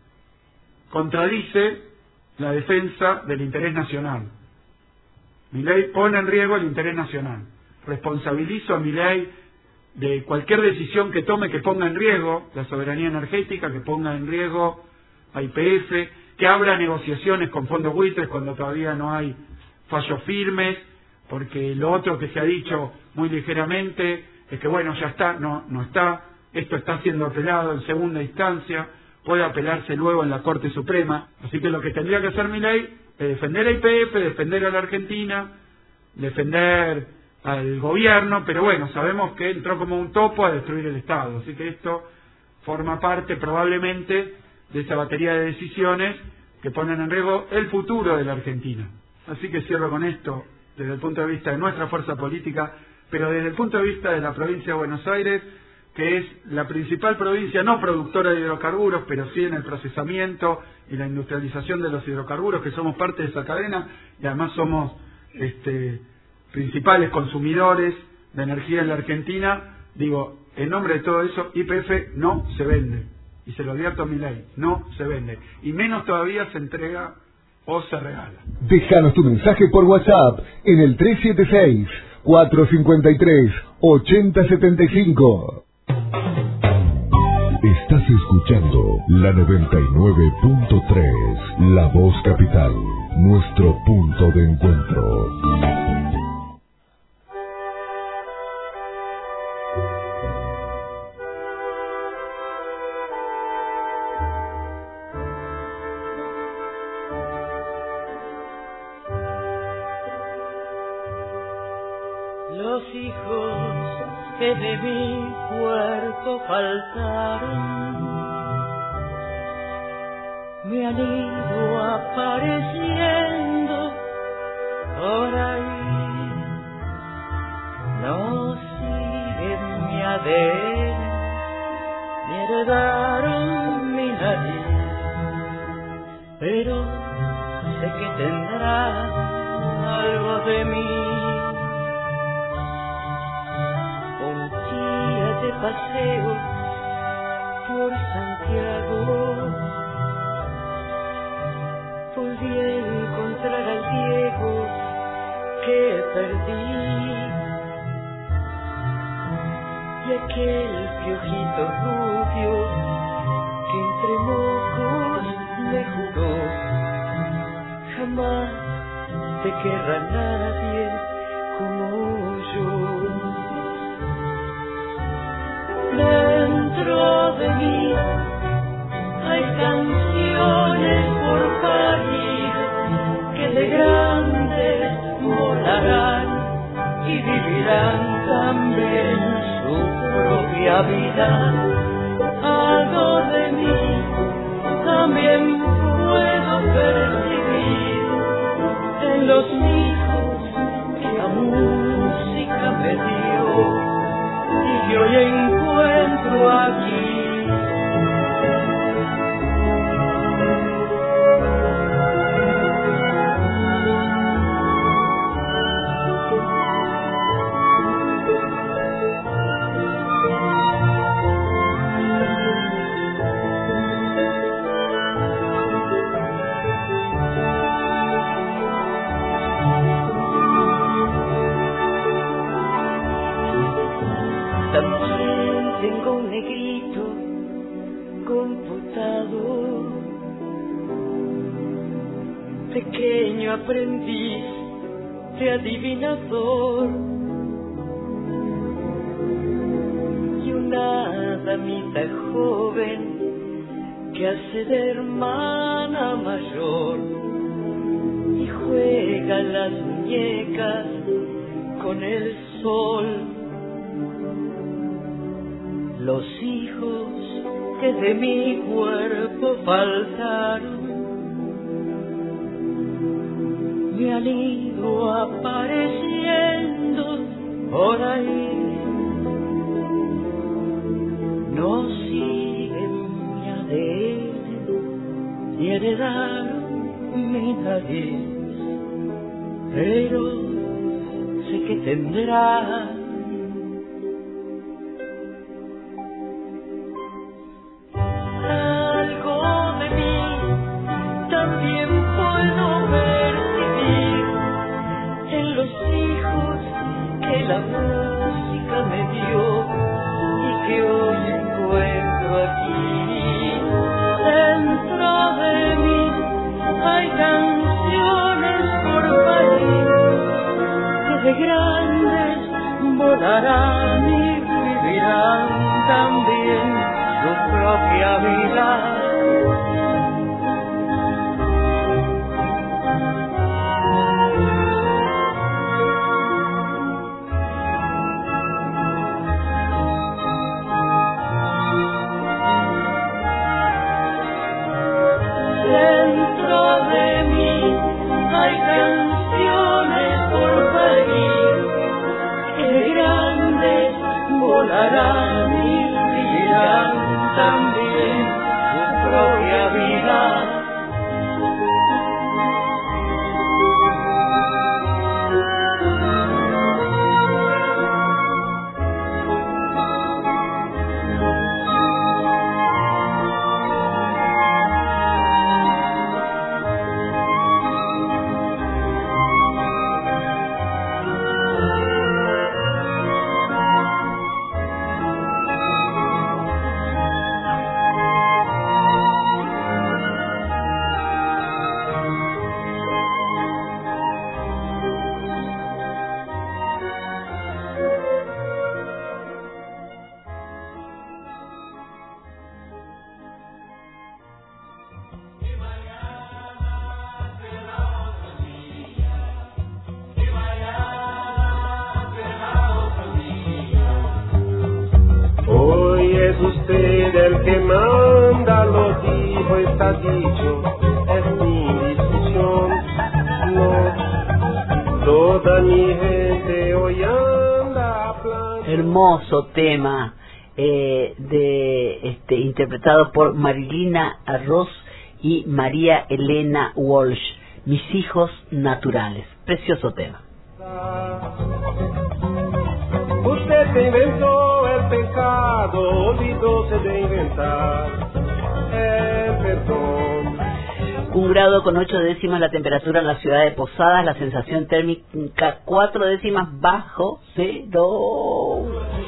F: contradice la defensa del interés nacional. Milei pone en riesgo el interés nacional. Responsabilizo a Milei de cualquier decisión que tome que ponga en riesgo la soberanía energética, que ponga en riesgo a Y P F, que abra negociaciones con fondos buitres cuando todavía no hay fallos firmes, porque lo otro que se ha dicho muy ligeramente es que bueno, ya está, no, no está, esto está siendo apelado en segunda instancia, puede apelarse luego en la Corte Suprema, así que lo que tendría que hacer Milei es defender a Y P F, defender a la Argentina, defender al gobierno, pero bueno, sabemos que entró como un topo a destruir el Estado, así que esto forma parte probablemente de esa batería de decisiones que ponen en riesgo el futuro de la Argentina. Así que cierro con esto desde el punto de vista de nuestra fuerza política, pero desde el punto de vista de la provincia de Buenos Aires, que es la principal provincia no productora de hidrocarburos, pero sí en el procesamiento y la industrialización de los hidrocarburos, que somos parte de esa cadena y además somos este, principales consumidores de energía en la Argentina. Digo, en nombre de todo eso, Y P F no se vende, y se lo advierto a Milei, no se vende, y menos todavía se entrega o se regala.
B: Déjanos tu mensaje por WhatsApp en el tres siete seis, cuatro cinco tres, ocho cero siete cinco.
G: Estás escuchando la noventa y nueve punto tres, La Voz Capital, nuestro punto de encuentro.
H: los hijos que de mi cuerpo faltaron me han ido apareciendo por ahí, no siguen mi A D N ni heredaron mi nariz, pero sé que tendrá algo de mí. Un día de paseo por Santiago volví a encontrar al Diego que perdí, y aquel piojito rubio que entre mocos me juró jamás te querrá nadie como yo. Dentro de mí hay canciones por parir que de grandes volarán y vivirán también su propia vida. Algo de mí también puedo percibir en los hijos que la música me dio y que hoy encuentro aquí. Pequeño aprendiz de adivinador y una damita joven que hace de hermana mayor y juega las muñecas con el sol. Los hijos que de mi cuerpo faltaron me han ido apareciendo por ahí, no siguen mi A D N ni heredaron mi nariz, pero sé que tendrán algo de mí, también puedo percibir en los hijos que la música me dio y que hoy encuentro aquí. Dentro de mí hay canciones por parir que de grandes volarán y vivirán también su propia vida. Dentro de mí hay canciones por parir que de grandes volarán y vivirán también su
A: usted el que manda, lo dijo, está dicho, es mi discusión. No, toda mi gente hoy anda a plan.
D: Hermoso tema eh, de este interpretado por Marilina Arroz y María Elena Walsh, Mis hijos naturales. Precioso tema.
A: Usted se inventó el pecado, olvidóse de inventar el perdón.
D: Un grado con ocho décimas la temperatura en la ciudad de Posadas, la sensación térmica cuatro décimas bajo cero.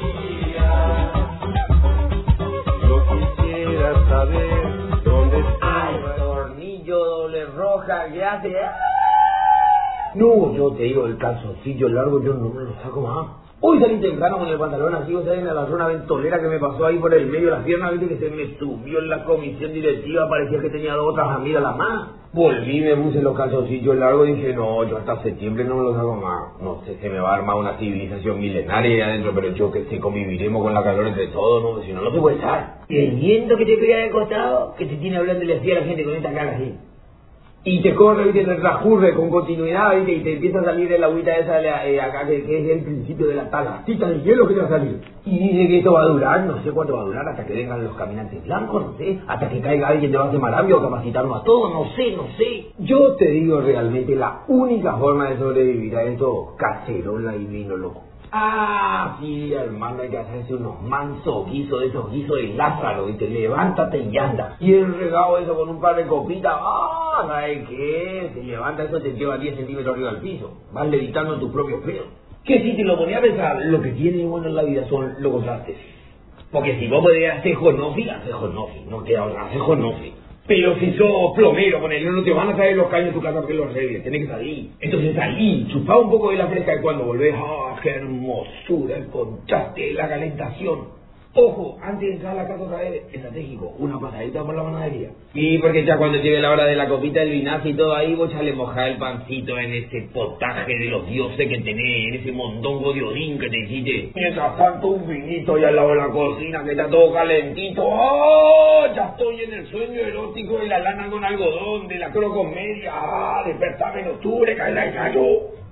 A: Yo quisiera saber dónde está
I: el tornillo doble roja que hace. No, yo te digo, el calzoncillo largo yo no me lo saco más. Hoy salí temprano con el pantalón así, o sea, me agarró una ventolera que me pasó ahí por el medio de las piernas, viste que se me subió en la comisión directiva, parecía que tenía dos otras amigas la más. Volví, me puse los calzoncillos largos y dije, no, yo hasta septiembre no me los hago más. No sé, se me va a armar una civilización milenaria ahí adentro, pero yo que sé, conviviremos con la calor entre todos, no, si no, no se puede estar. El viento que te pega de costado, que te tiene hablándole así a la gente con esta cara así. Y te corre, viste, te transcurre con continuidad, viste, y te empieza a salir el agüita esa de eh, acá, que, que es el principio de la talacita de hielo que te va a salir. Y dice que esto va a durar, no sé cuánto va a durar, hasta que vengan los caminantes blancos, no sé, hasta que caiga alguien de base marambio, capacitarnos a todos, no sé, no sé. Yo te digo realmente, la única forma de sobrevivir a esto, cacerola y vino, loco. Ah, sí, hermano, hay que hacerse unos mansos guisos, de esos guisos de Lázaro, y te levántate y anda. Y el regado eso con un par de copitas, ah, ¿sabes qué? Te levanta eso, te lleva diez centímetros arriba del piso. Vas levitando tus propios pedos. Que si te lo ponía a pensar, lo que tiene bueno en la vida son los contrastes. Porque si vos podés hacer jonofi, hacer jonofi, no queda otra, hacer jonofi. Pero si sos plomero, ponele, no te van a traer los caños en tu casa porque los arregles, tenés que salir. Entonces salí, chupá un poco de la fresca y cuando volvés, ¡ah, qué hermosura! El contraste, la calentación. Ojo, antes de entrar a la casa otra vez, estratégico, una pasadita por la panadería. Y porque ya cuando llegue la hora de la copita del vinazo y todo ahí, vos ya le mojás el pancito en ese potaje de los dioses que tenés, en ese mondongo de Odín que te hiciste. Mientras tanto un vinito ahí al lado de la cocina que está todo calentito. ¡Oh! Ya estoy en el sueño erótico de la lana con algodón, de la crocomedia. ¡Ah! Despertame en octubre, cae la gallo.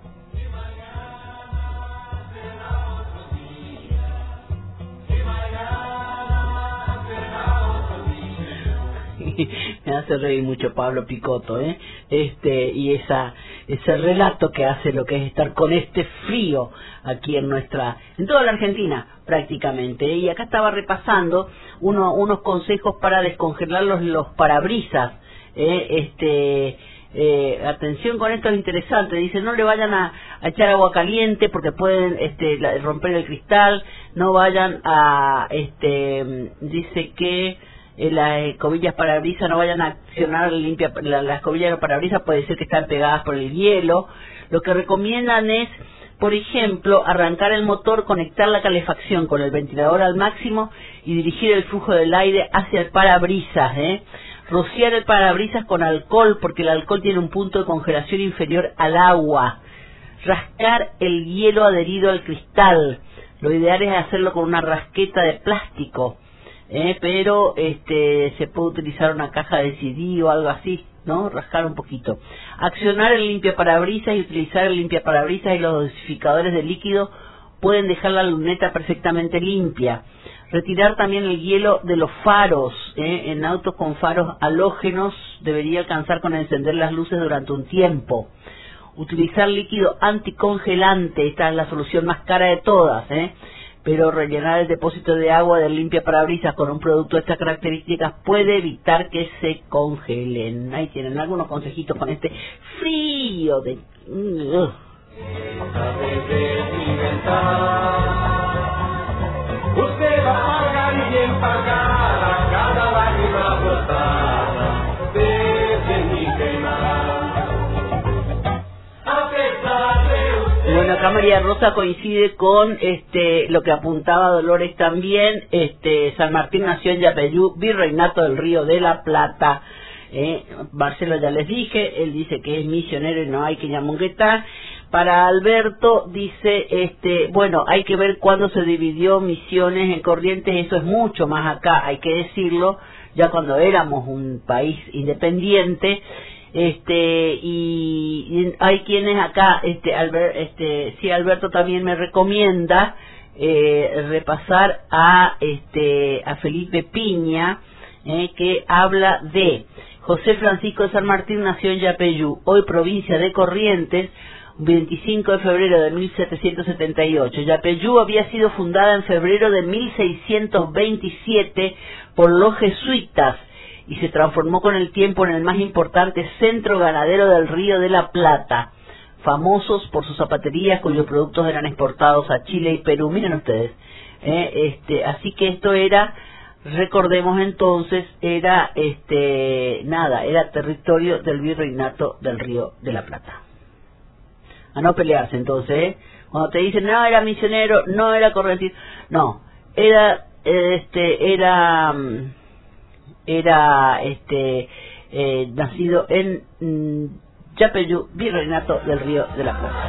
D: Me hace reír mucho Pablo Picotto, ¿eh? Este, y esa, ese relato que hace lo que es estar con este frío aquí en nuestra, en toda la Argentina prácticamente. Y acá estaba repasando uno, unos consejos para descongelar los, los parabrisas, ¿eh? Este, eh, atención con esto, es interesante. Dice, no le vayan a, a echar agua caliente porque pueden este, la, romper el cristal. No vayan a, este, dice que Eh, las escobillas parabrisas no vayan a accionar limpia, la, las escobillas parabrisas puede ser que están pegadas por el hielo. Lo que recomiendan es, por ejemplo, arrancar el motor, conectar la calefacción con el ventilador al máximo y dirigir el flujo del aire hacia el parabrisas, ¿eh? Rociar el parabrisas con alcohol porque el alcohol tiene un punto de congelación inferior al agua. Rascar el hielo adherido al cristal. Lo ideal es hacerlo con una rasqueta de plástico. Eh, pero este se puede utilizar una caja de C D o algo así, ¿no? Rascar un poquito. Accionar el limpiaparabrisas y utilizar el limpiaparabrisas y los dosificadores de líquido pueden dejar la luneta perfectamente limpia. Retirar también el hielo de los faros, ¿eh? En autos con faros halógenos debería alcanzar con encender las luces durante un tiempo. Utilizar líquido anticongelante, esta es la solución más cara de todas, ¿eh? Pero rellenar el depósito de agua del limpiaparabrisas con un producto de estas características puede evitar que se congelen. Ahí tienen algunos consejitos con este frío de... Uh.
A: Usted va a pagar y bien pagada cada lágrima brotada desde mi penal. A pesar de
D: Bueno, acá María Rosa coincide con este lo que apuntaba Dolores también. Este San Martín nació en Yapeyú, virreinato del Río de la Plata. Eh, Marcelo ya les dije, él dice que es misionero y no hay que llamonguetar. Para Alberto dice, este, bueno, hay que ver cuándo se dividió Misiones en Corrientes, eso es mucho más acá, hay que decirlo, ya cuando éramos un país independiente, este, y, y hay quienes acá, este, Albert, este, sí, Alberto también me recomienda eh, repasar a, este, a Felipe Piña, eh, que habla de José Francisco de San Martín nació en Yapeyú, hoy provincia de Corrientes, veinticinco de febrero de mil setecientos setenta y ocho. Yapeyú había sido fundada en febrero de mil seiscientos veintisiete por los jesuitas y se transformó con el tiempo en el más importante centro ganadero del Río de la Plata, famosos por sus zapaterías cuyos productos eran exportados a Chile y Perú. Miren ustedes, eh, este, así que esto era, recordemos entonces, era, este, nada, era territorio del virreinato del Río de la Plata. A no pelearse entonces, ¿eh? Cuando te dicen, no, era misionero, no era correntino, no, era, este, era, era, este, eh, nacido en mm, Yapeyú, virreinato del Río de la Plata.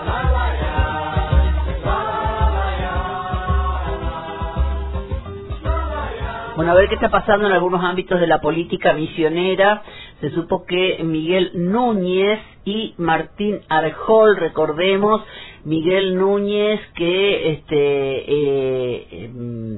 D: Bueno, a ver qué está pasando en algunos ámbitos de la política misionera. Se supo que Miguel Núñez y Martín Arjol, recordemos, Miguel Núñez que este eh,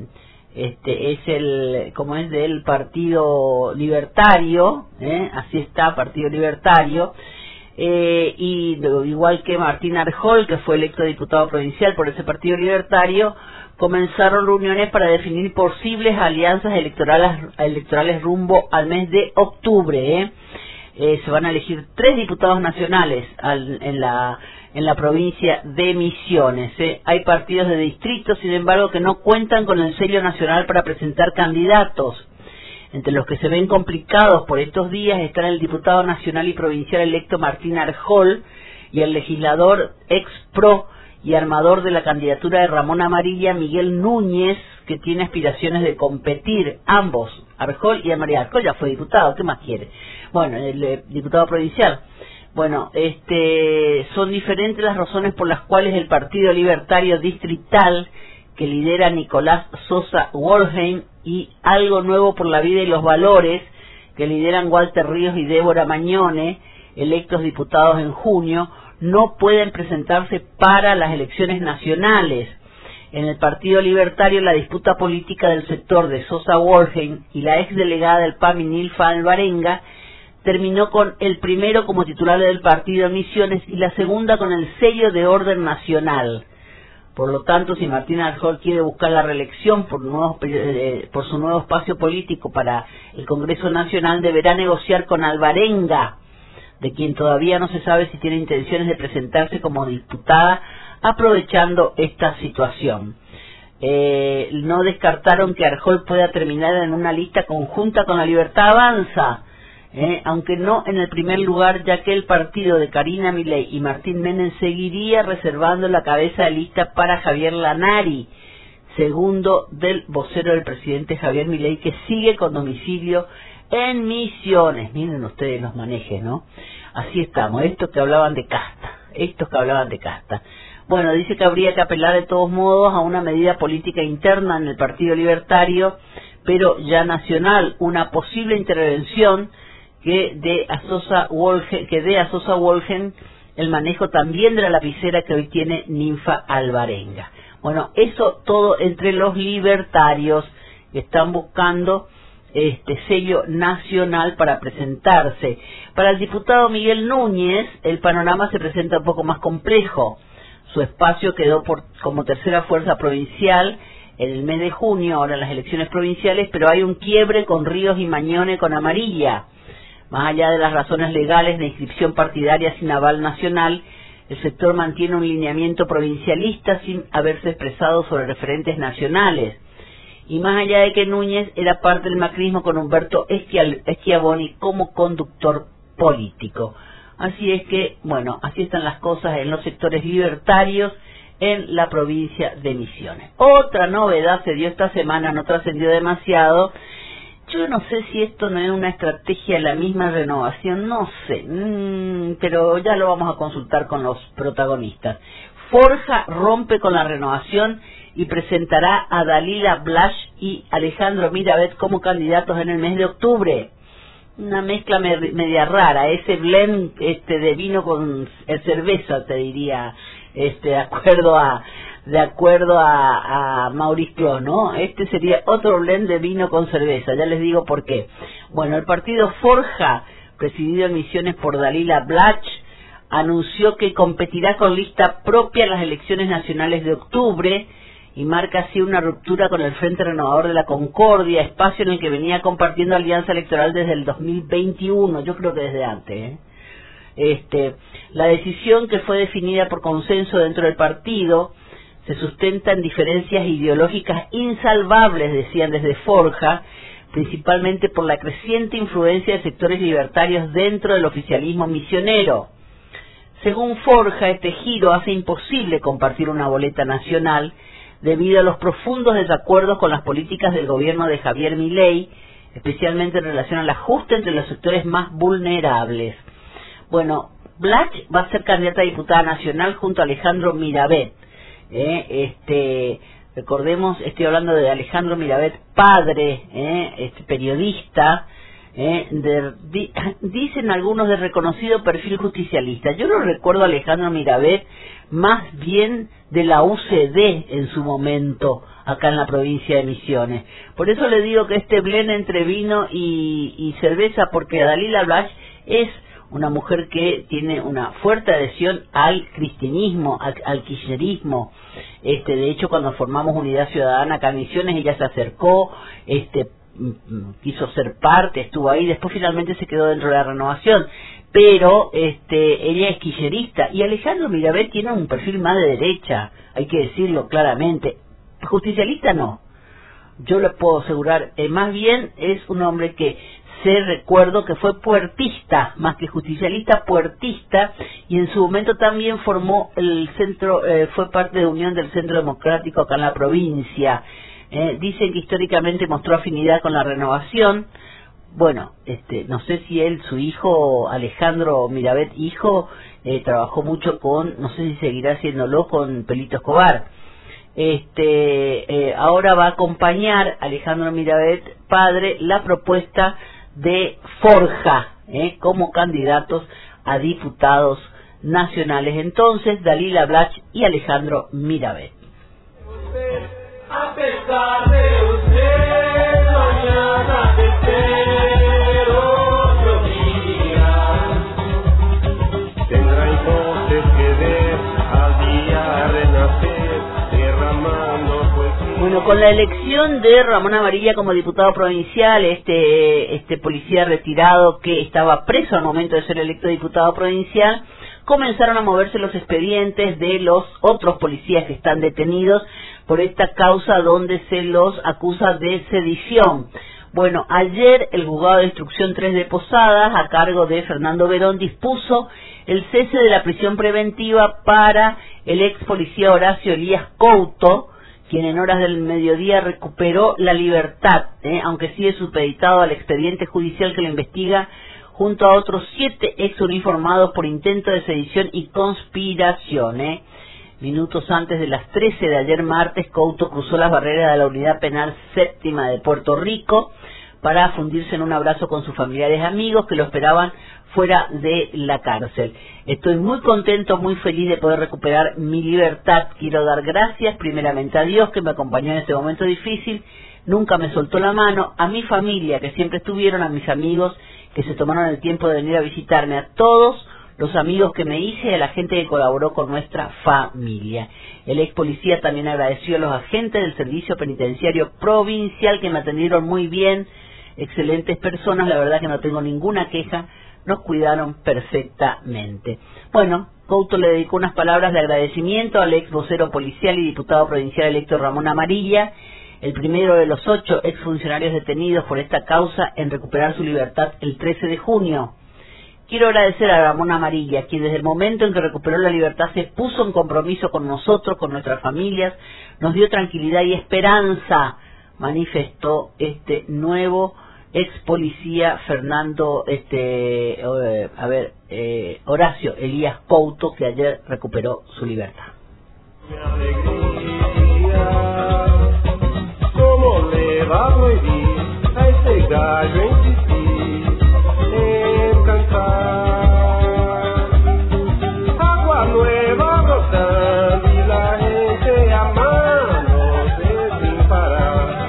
D: este es el, como es del Partido Libertario, ¿eh? Así está, Partido Libertario, eh, y igual que Martín Arjol, que fue electo diputado provincial por ese Partido Libertario, comenzaron reuniones para definir posibles alianzas electorales, electorales rumbo al mes de octubre. ¿eh? Eh, se van a elegir tres diputados nacionales al, en la en la provincia de Misiones. ¿eh? Hay partidos de distrito, sin embargo, que no cuentan con el sello nacional para presentar candidatos. Entre los que se ven complicados por estos días están el diputado nacional y provincial electo Martín Arjol y el legislador ex-pro y armador de la candidatura de Ramón Amarilla, Miguel Núñez, que tiene aspiraciones de competir, ambos, Arjol y Amarilla. Arjol ya fue diputado, ¿qué más quiere? Bueno, el eh, diputado provincial. Bueno, este, son diferentes las razones por las cuales el Partido Libertario Distrital, que lidera Nicolás Sosa Wolheim, y Algo Nuevo por la Vida y los Valores, que lideran Walter Ríos y Débora Mañone, electos diputados en junio, no pueden presentarse para las elecciones nacionales. En el Partido Libertario, la disputa política del sector de Sosa Wolheim y la exdelegada del P A M I, Nilfa Alvarenga, terminó con el primero como titular del partido en Misiones y la segunda con el sello de orden nacional. Por lo tanto, si Martín Arjol quiere buscar la reelección por, nuevos, eh, por su nuevo espacio político para el Congreso Nacional, deberá negociar con Alvarenga, de quien todavía no se sabe si tiene intenciones de presentarse como diputada, aprovechando esta situación. Eh, no descartaron que Arjol pueda terminar en una lista conjunta con la Libertad Avanza, eh, aunque no en el primer lugar, ya que el partido de Karina Milei y Martín Menem seguiría reservando la cabeza de lista para Javier Lanari, segundo del vocero del presidente Javier Milei, que sigue con domicilio en Misiones. Miren ustedes los manejes, ¿no? Así estamos, estos que hablaban de casta, estos que hablaban de casta. Bueno, dice que habría que apelar de todos modos a una medida política interna en el Partido Libertario, pero ya nacional, una posible intervención que dé a Sosa Wolheim, que dé a Sosa Wolheim el manejo también de la lapicera que hoy tiene Ninfa Alvarenga. Bueno, eso todo entre los libertarios que están buscando este sello nacional para presentarse. Para el diputado Miguel Núñez, el panorama se presenta un poco más complejo. Su espacio quedó por, como tercera fuerza provincial en el mes de junio, ahora en las elecciones provinciales, pero hay un quiebre con Ríos y Mañone con Amarilla. Más allá de las razones legales de inscripción partidaria sin aval nacional, el sector mantiene un lineamiento provincialista sin haberse expresado sobre referentes nacionales. Y más allá de que Núñez era parte del macrismo con Humberto Schiavoni como conductor político. Así es que, bueno, así están las cosas en los sectores libertarios en la provincia de Misiones. Otra novedad se dio esta semana, no trascendió demasiado. Yo no sé si esto no es una estrategia de la misma Renovación, no sé, mmm, pero ya lo vamos a consultar con los protagonistas. Forja rompe con la Renovación y presentará a Dalila Blasch y Alejandro Miravet como candidatos en el mes de octubre. Una mezcla media rara, ese blend este de vino con cerveza, te diría, este de acuerdo a de acuerdo a, a Maurice Clos, ¿no? Este sería otro blend de vino con cerveza, ya les digo por qué. Bueno, el partido Forja, presidido en Misiones por Dalila Blasch, anunció que competirá con lista propia en las elecciones nacionales de octubre y marca así una ruptura con el Frente Renovador de la Concordia, espacio en el que venía compartiendo alianza electoral desde el dos mil veintiuno, yo creo que desde antes, ¿eh? Este, la decisión, que fue definida por consenso dentro del partido, se sustenta en diferencias ideológicas insalvables, decían desde Forja, principalmente por la creciente influencia de sectores libertarios dentro del oficialismo misionero. Según Forja, este giro hace imposible compartir una boleta nacional debido a los profundos desacuerdos con las políticas del gobierno de Javier Milei, especialmente en relación al ajuste entre los sectores más vulnerables. Bueno, Blasch va a ser candidata a diputada nacional junto a Alejandro Miravet. Eh, este, recordemos, estoy hablando de Alejandro Miravet, padre, eh, este, periodista, eh, de, di, dicen algunos de reconocido perfil justicialista. Yo lo recuerdo a Alejandro Miravet más bien de la U C D en su momento, acá en la provincia de Misiones. Por eso le digo que este blend entre vino y, y cerveza, porque Dalila Blasch es una mujer que tiene una fuerte adhesión al cristianismo, al, al kirchnerismo. Este, de hecho, cuando formamos Unidad Ciudadana acá en Misiones, ella se acercó, este, quiso ser parte, estuvo ahí, después finalmente se quedó dentro de la Renovación. Pero este, ella es kirchnerista, y Alejandro Miravet tiene un perfil más de derecha, hay que decirlo claramente. Justicialista no, yo le puedo asegurar, eh, más bien es un hombre que se recuerdo que fue puertista, más que justicialista, puertista, y en su momento también formó el centro, eh, fue parte de Unión del Centro Democrático acá en la provincia. Eh, dicen que históricamente mostró afinidad con la Renovación. Bueno, este, no sé si él, su hijo, Alejandro Miravet, hijo, eh, trabajó mucho con, no sé si seguirá haciéndolo con Pelito Escobar. Este, eh, ahora va a acompañar Alejandro Miravet, padre, la propuesta de Forja, eh, como candidatos a diputados nacionales. Entonces, Dalila Blasch y Alejandro Miravet.
A: A pesar de usted, mañana te espero otro día. Tendrá entonces que ver al día renacer, derramando poesía.
D: Bueno, con la elección de Ramón Amarilla como diputado provincial, este, este policía retirado que estaba preso al momento de ser electo diputado provincial, comenzaron a moverse los expedientes de los otros policías que están detenidos por esta causa donde se los acusa de sedición. Bueno, ayer el juzgado de instrucción tres de Posadas, a cargo de Fernando Verón, dispuso el cese de la prisión preventiva para el ex policía Horacio Elías Couto, quien en horas del mediodía recuperó la libertad, ¿eh? aunque sigue supeditado al expediente judicial que lo investiga junto a otros siete ex uniformados por intento de sedición y conspiración. ¿eh? Minutos antes de las trece de ayer martes, Couto cruzó las barreras de la Unidad Penal Séptima de Puerto Rico para fundirse en un abrazo con sus familiares y amigos que lo esperaban fuera de la cárcel. Estoy muy contento, muy feliz de poder recuperar mi libertad. Quiero dar gracias primeramente a Dios que me acompañó en este momento difícil, nunca me soltó la mano, a mi familia que siempre estuvieron, a mis amigos que se tomaron el tiempo de venir a visitarme, a todos los amigos que me hice y a la gente que colaboró con nuestra familia. El ex policía también agradeció a los agentes del Servicio Penitenciario Provincial que me atendieron muy bien, excelentes personas, la verdad que no tengo ninguna queja, nos cuidaron perfectamente. Bueno, Couto le dedicó unas palabras de agradecimiento al ex vocero policial y diputado provincial electo Ramón Amarilla, el primero de los ocho exfuncionarios detenidos por esta causa en recuperar su libertad el trece de junio. Quiero agradecer a Ramón Amarilla, quien desde el momento en que recuperó la libertad se puso en compromiso con nosotros, con nuestras familias, nos dio tranquilidad y esperanza, manifestó este nuevo ex policía Fernando, este, eh, a ver, eh, Horacio Elías Couto, que ayer recuperó su libertad.
A: Mi alegría, ¿cómo le va a prohibir a ese gallo insistir en cantar? Agua nueva brotando y la gente amándose sin parar.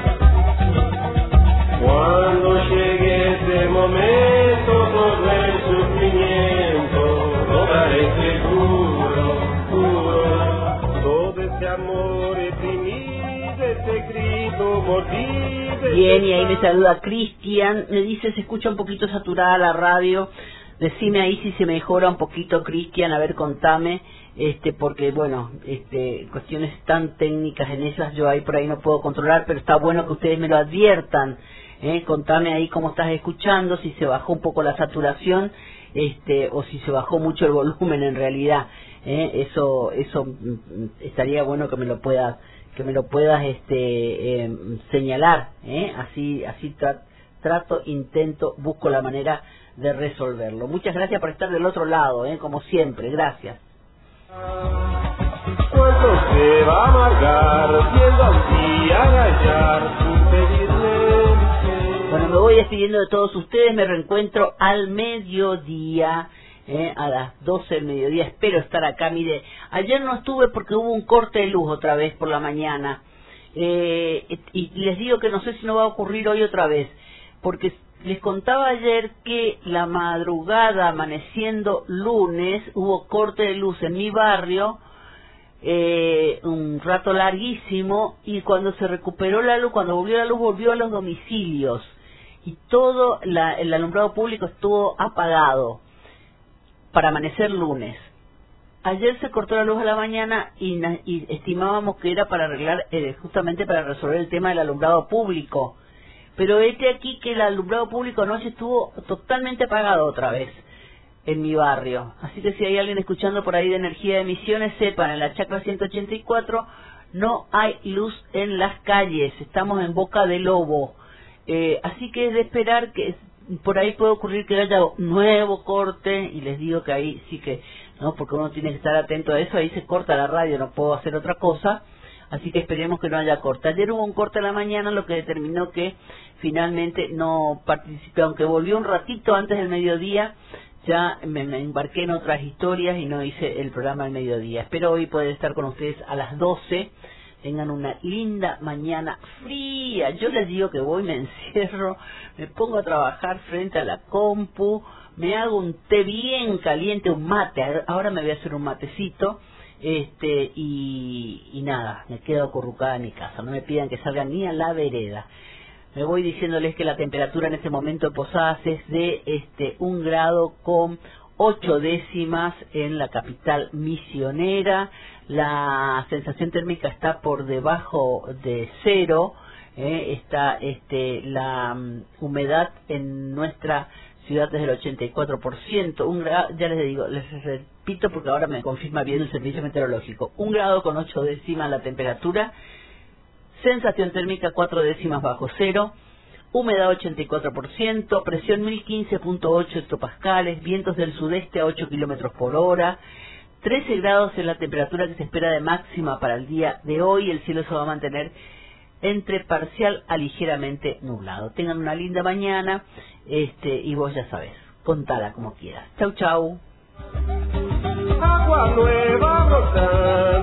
A: Cuando llegue ese momento, todo el sufrimiento lo daré seguro, puro. Todo ese amor reprimido, ese grito mordido.
D: Bien, y ahí me saluda Cristian, me dice, se escucha un poquito saturada la radio, decime ahí si se mejora un poquito, Cristian, a ver, contame, este, porque bueno, este, cuestiones tan técnicas en esas yo ahí por ahí no puedo controlar, pero está bueno que ustedes me lo adviertan, ¿eh? Contame ahí cómo estás escuchando, si se bajó un poco la saturación, este, o si se bajó mucho el volumen en realidad, ¿eh? eso, eso estaría bueno que me lo puedas, que me lo puedas, este, eh, señalar, ¿eh? así, así tra trato, intento, busco la manera de resolverlo. Muchas gracias por estar del otro lado, ¿eh? como siempre, gracias.
A: ¿Cuánto se va a amargar viendo al día gallar sin pedirle?
D: Bueno, me voy despidiendo de todos ustedes, me reencuentro al mediodía, eh, a las doce del mediodía, espero estar acá. Mire, ayer no estuve porque hubo un corte de luz otra vez por la mañana, eh, y les digo que no sé si no va a ocurrir hoy otra vez, porque les contaba ayer que la madrugada, amaneciendo lunes, hubo corte de luz en mi barrio, eh, un rato larguísimo, y cuando se recuperó la luz, cuando volvió la luz, volvió a los domicilios, y todo la, el alumbrado público estuvo apagado para amanecer lunes. Ayer se cortó la luz a la mañana y, y estimábamos que era para arreglar, eh, justamente para resolver el tema del alumbrado público. Pero este aquí que el alumbrado público anoche estuvo totalmente apagado otra vez en mi barrio. Así que si hay alguien escuchando por ahí de Energía de Misiones, sepan, en la Chacra ciento ochenta y cuatro no hay luz en las calles, estamos en Boca de Lobo. Eh, así que es de esperar que por ahí puede ocurrir que haya nuevo corte, y les digo que ahí sí que, no, porque uno tiene que estar atento a eso, ahí se corta la radio, no puedo hacer otra cosa. Así que esperemos que no haya corte. Ayer hubo un corte a la mañana, lo que determinó que finalmente no participé, aunque volvió un ratito antes del mediodía, ya me, me embarqué en otras historias y no hice el programa al mediodía. Espero hoy poder estar con ustedes a las doce. Tengan una linda mañana fría. Yo les digo que voy, me encierro, me pongo a trabajar frente a la compu, me hago un té bien caliente, un mate. Ahora me voy a hacer un matecito. Este, y, y nada, me quedo acurrucada en mi casa, no me pidan que salga ni a la vereda. Me voy diciéndoles que la temperatura en este momento en Posadas es de este un grado con ocho décimas en la capital misionera. La sensación térmica está por debajo de cero, eh, está este la um, humedad en nuestra ciudad es del ochenta y cuatro por ciento, un grado, ya les digo, les repito porque ahora me confirma bien el servicio meteorológico, un grado con ocho décimas la temperatura, sensación térmica cuatro décimas bajo cero, humedad ochenta y cuatro por ciento, presión mil quince punto ocho hectopascales, vientos del sudeste a ocho kilómetros por hora, trece grados en la temperatura que se espera de máxima para el día de hoy, el cielo se va a mantener entre parcial a ligeramente nublado. Tengan una linda mañana, este, y vos ya sabés, contala como quieras. Chau, chau.
A: Agua nueva brotando.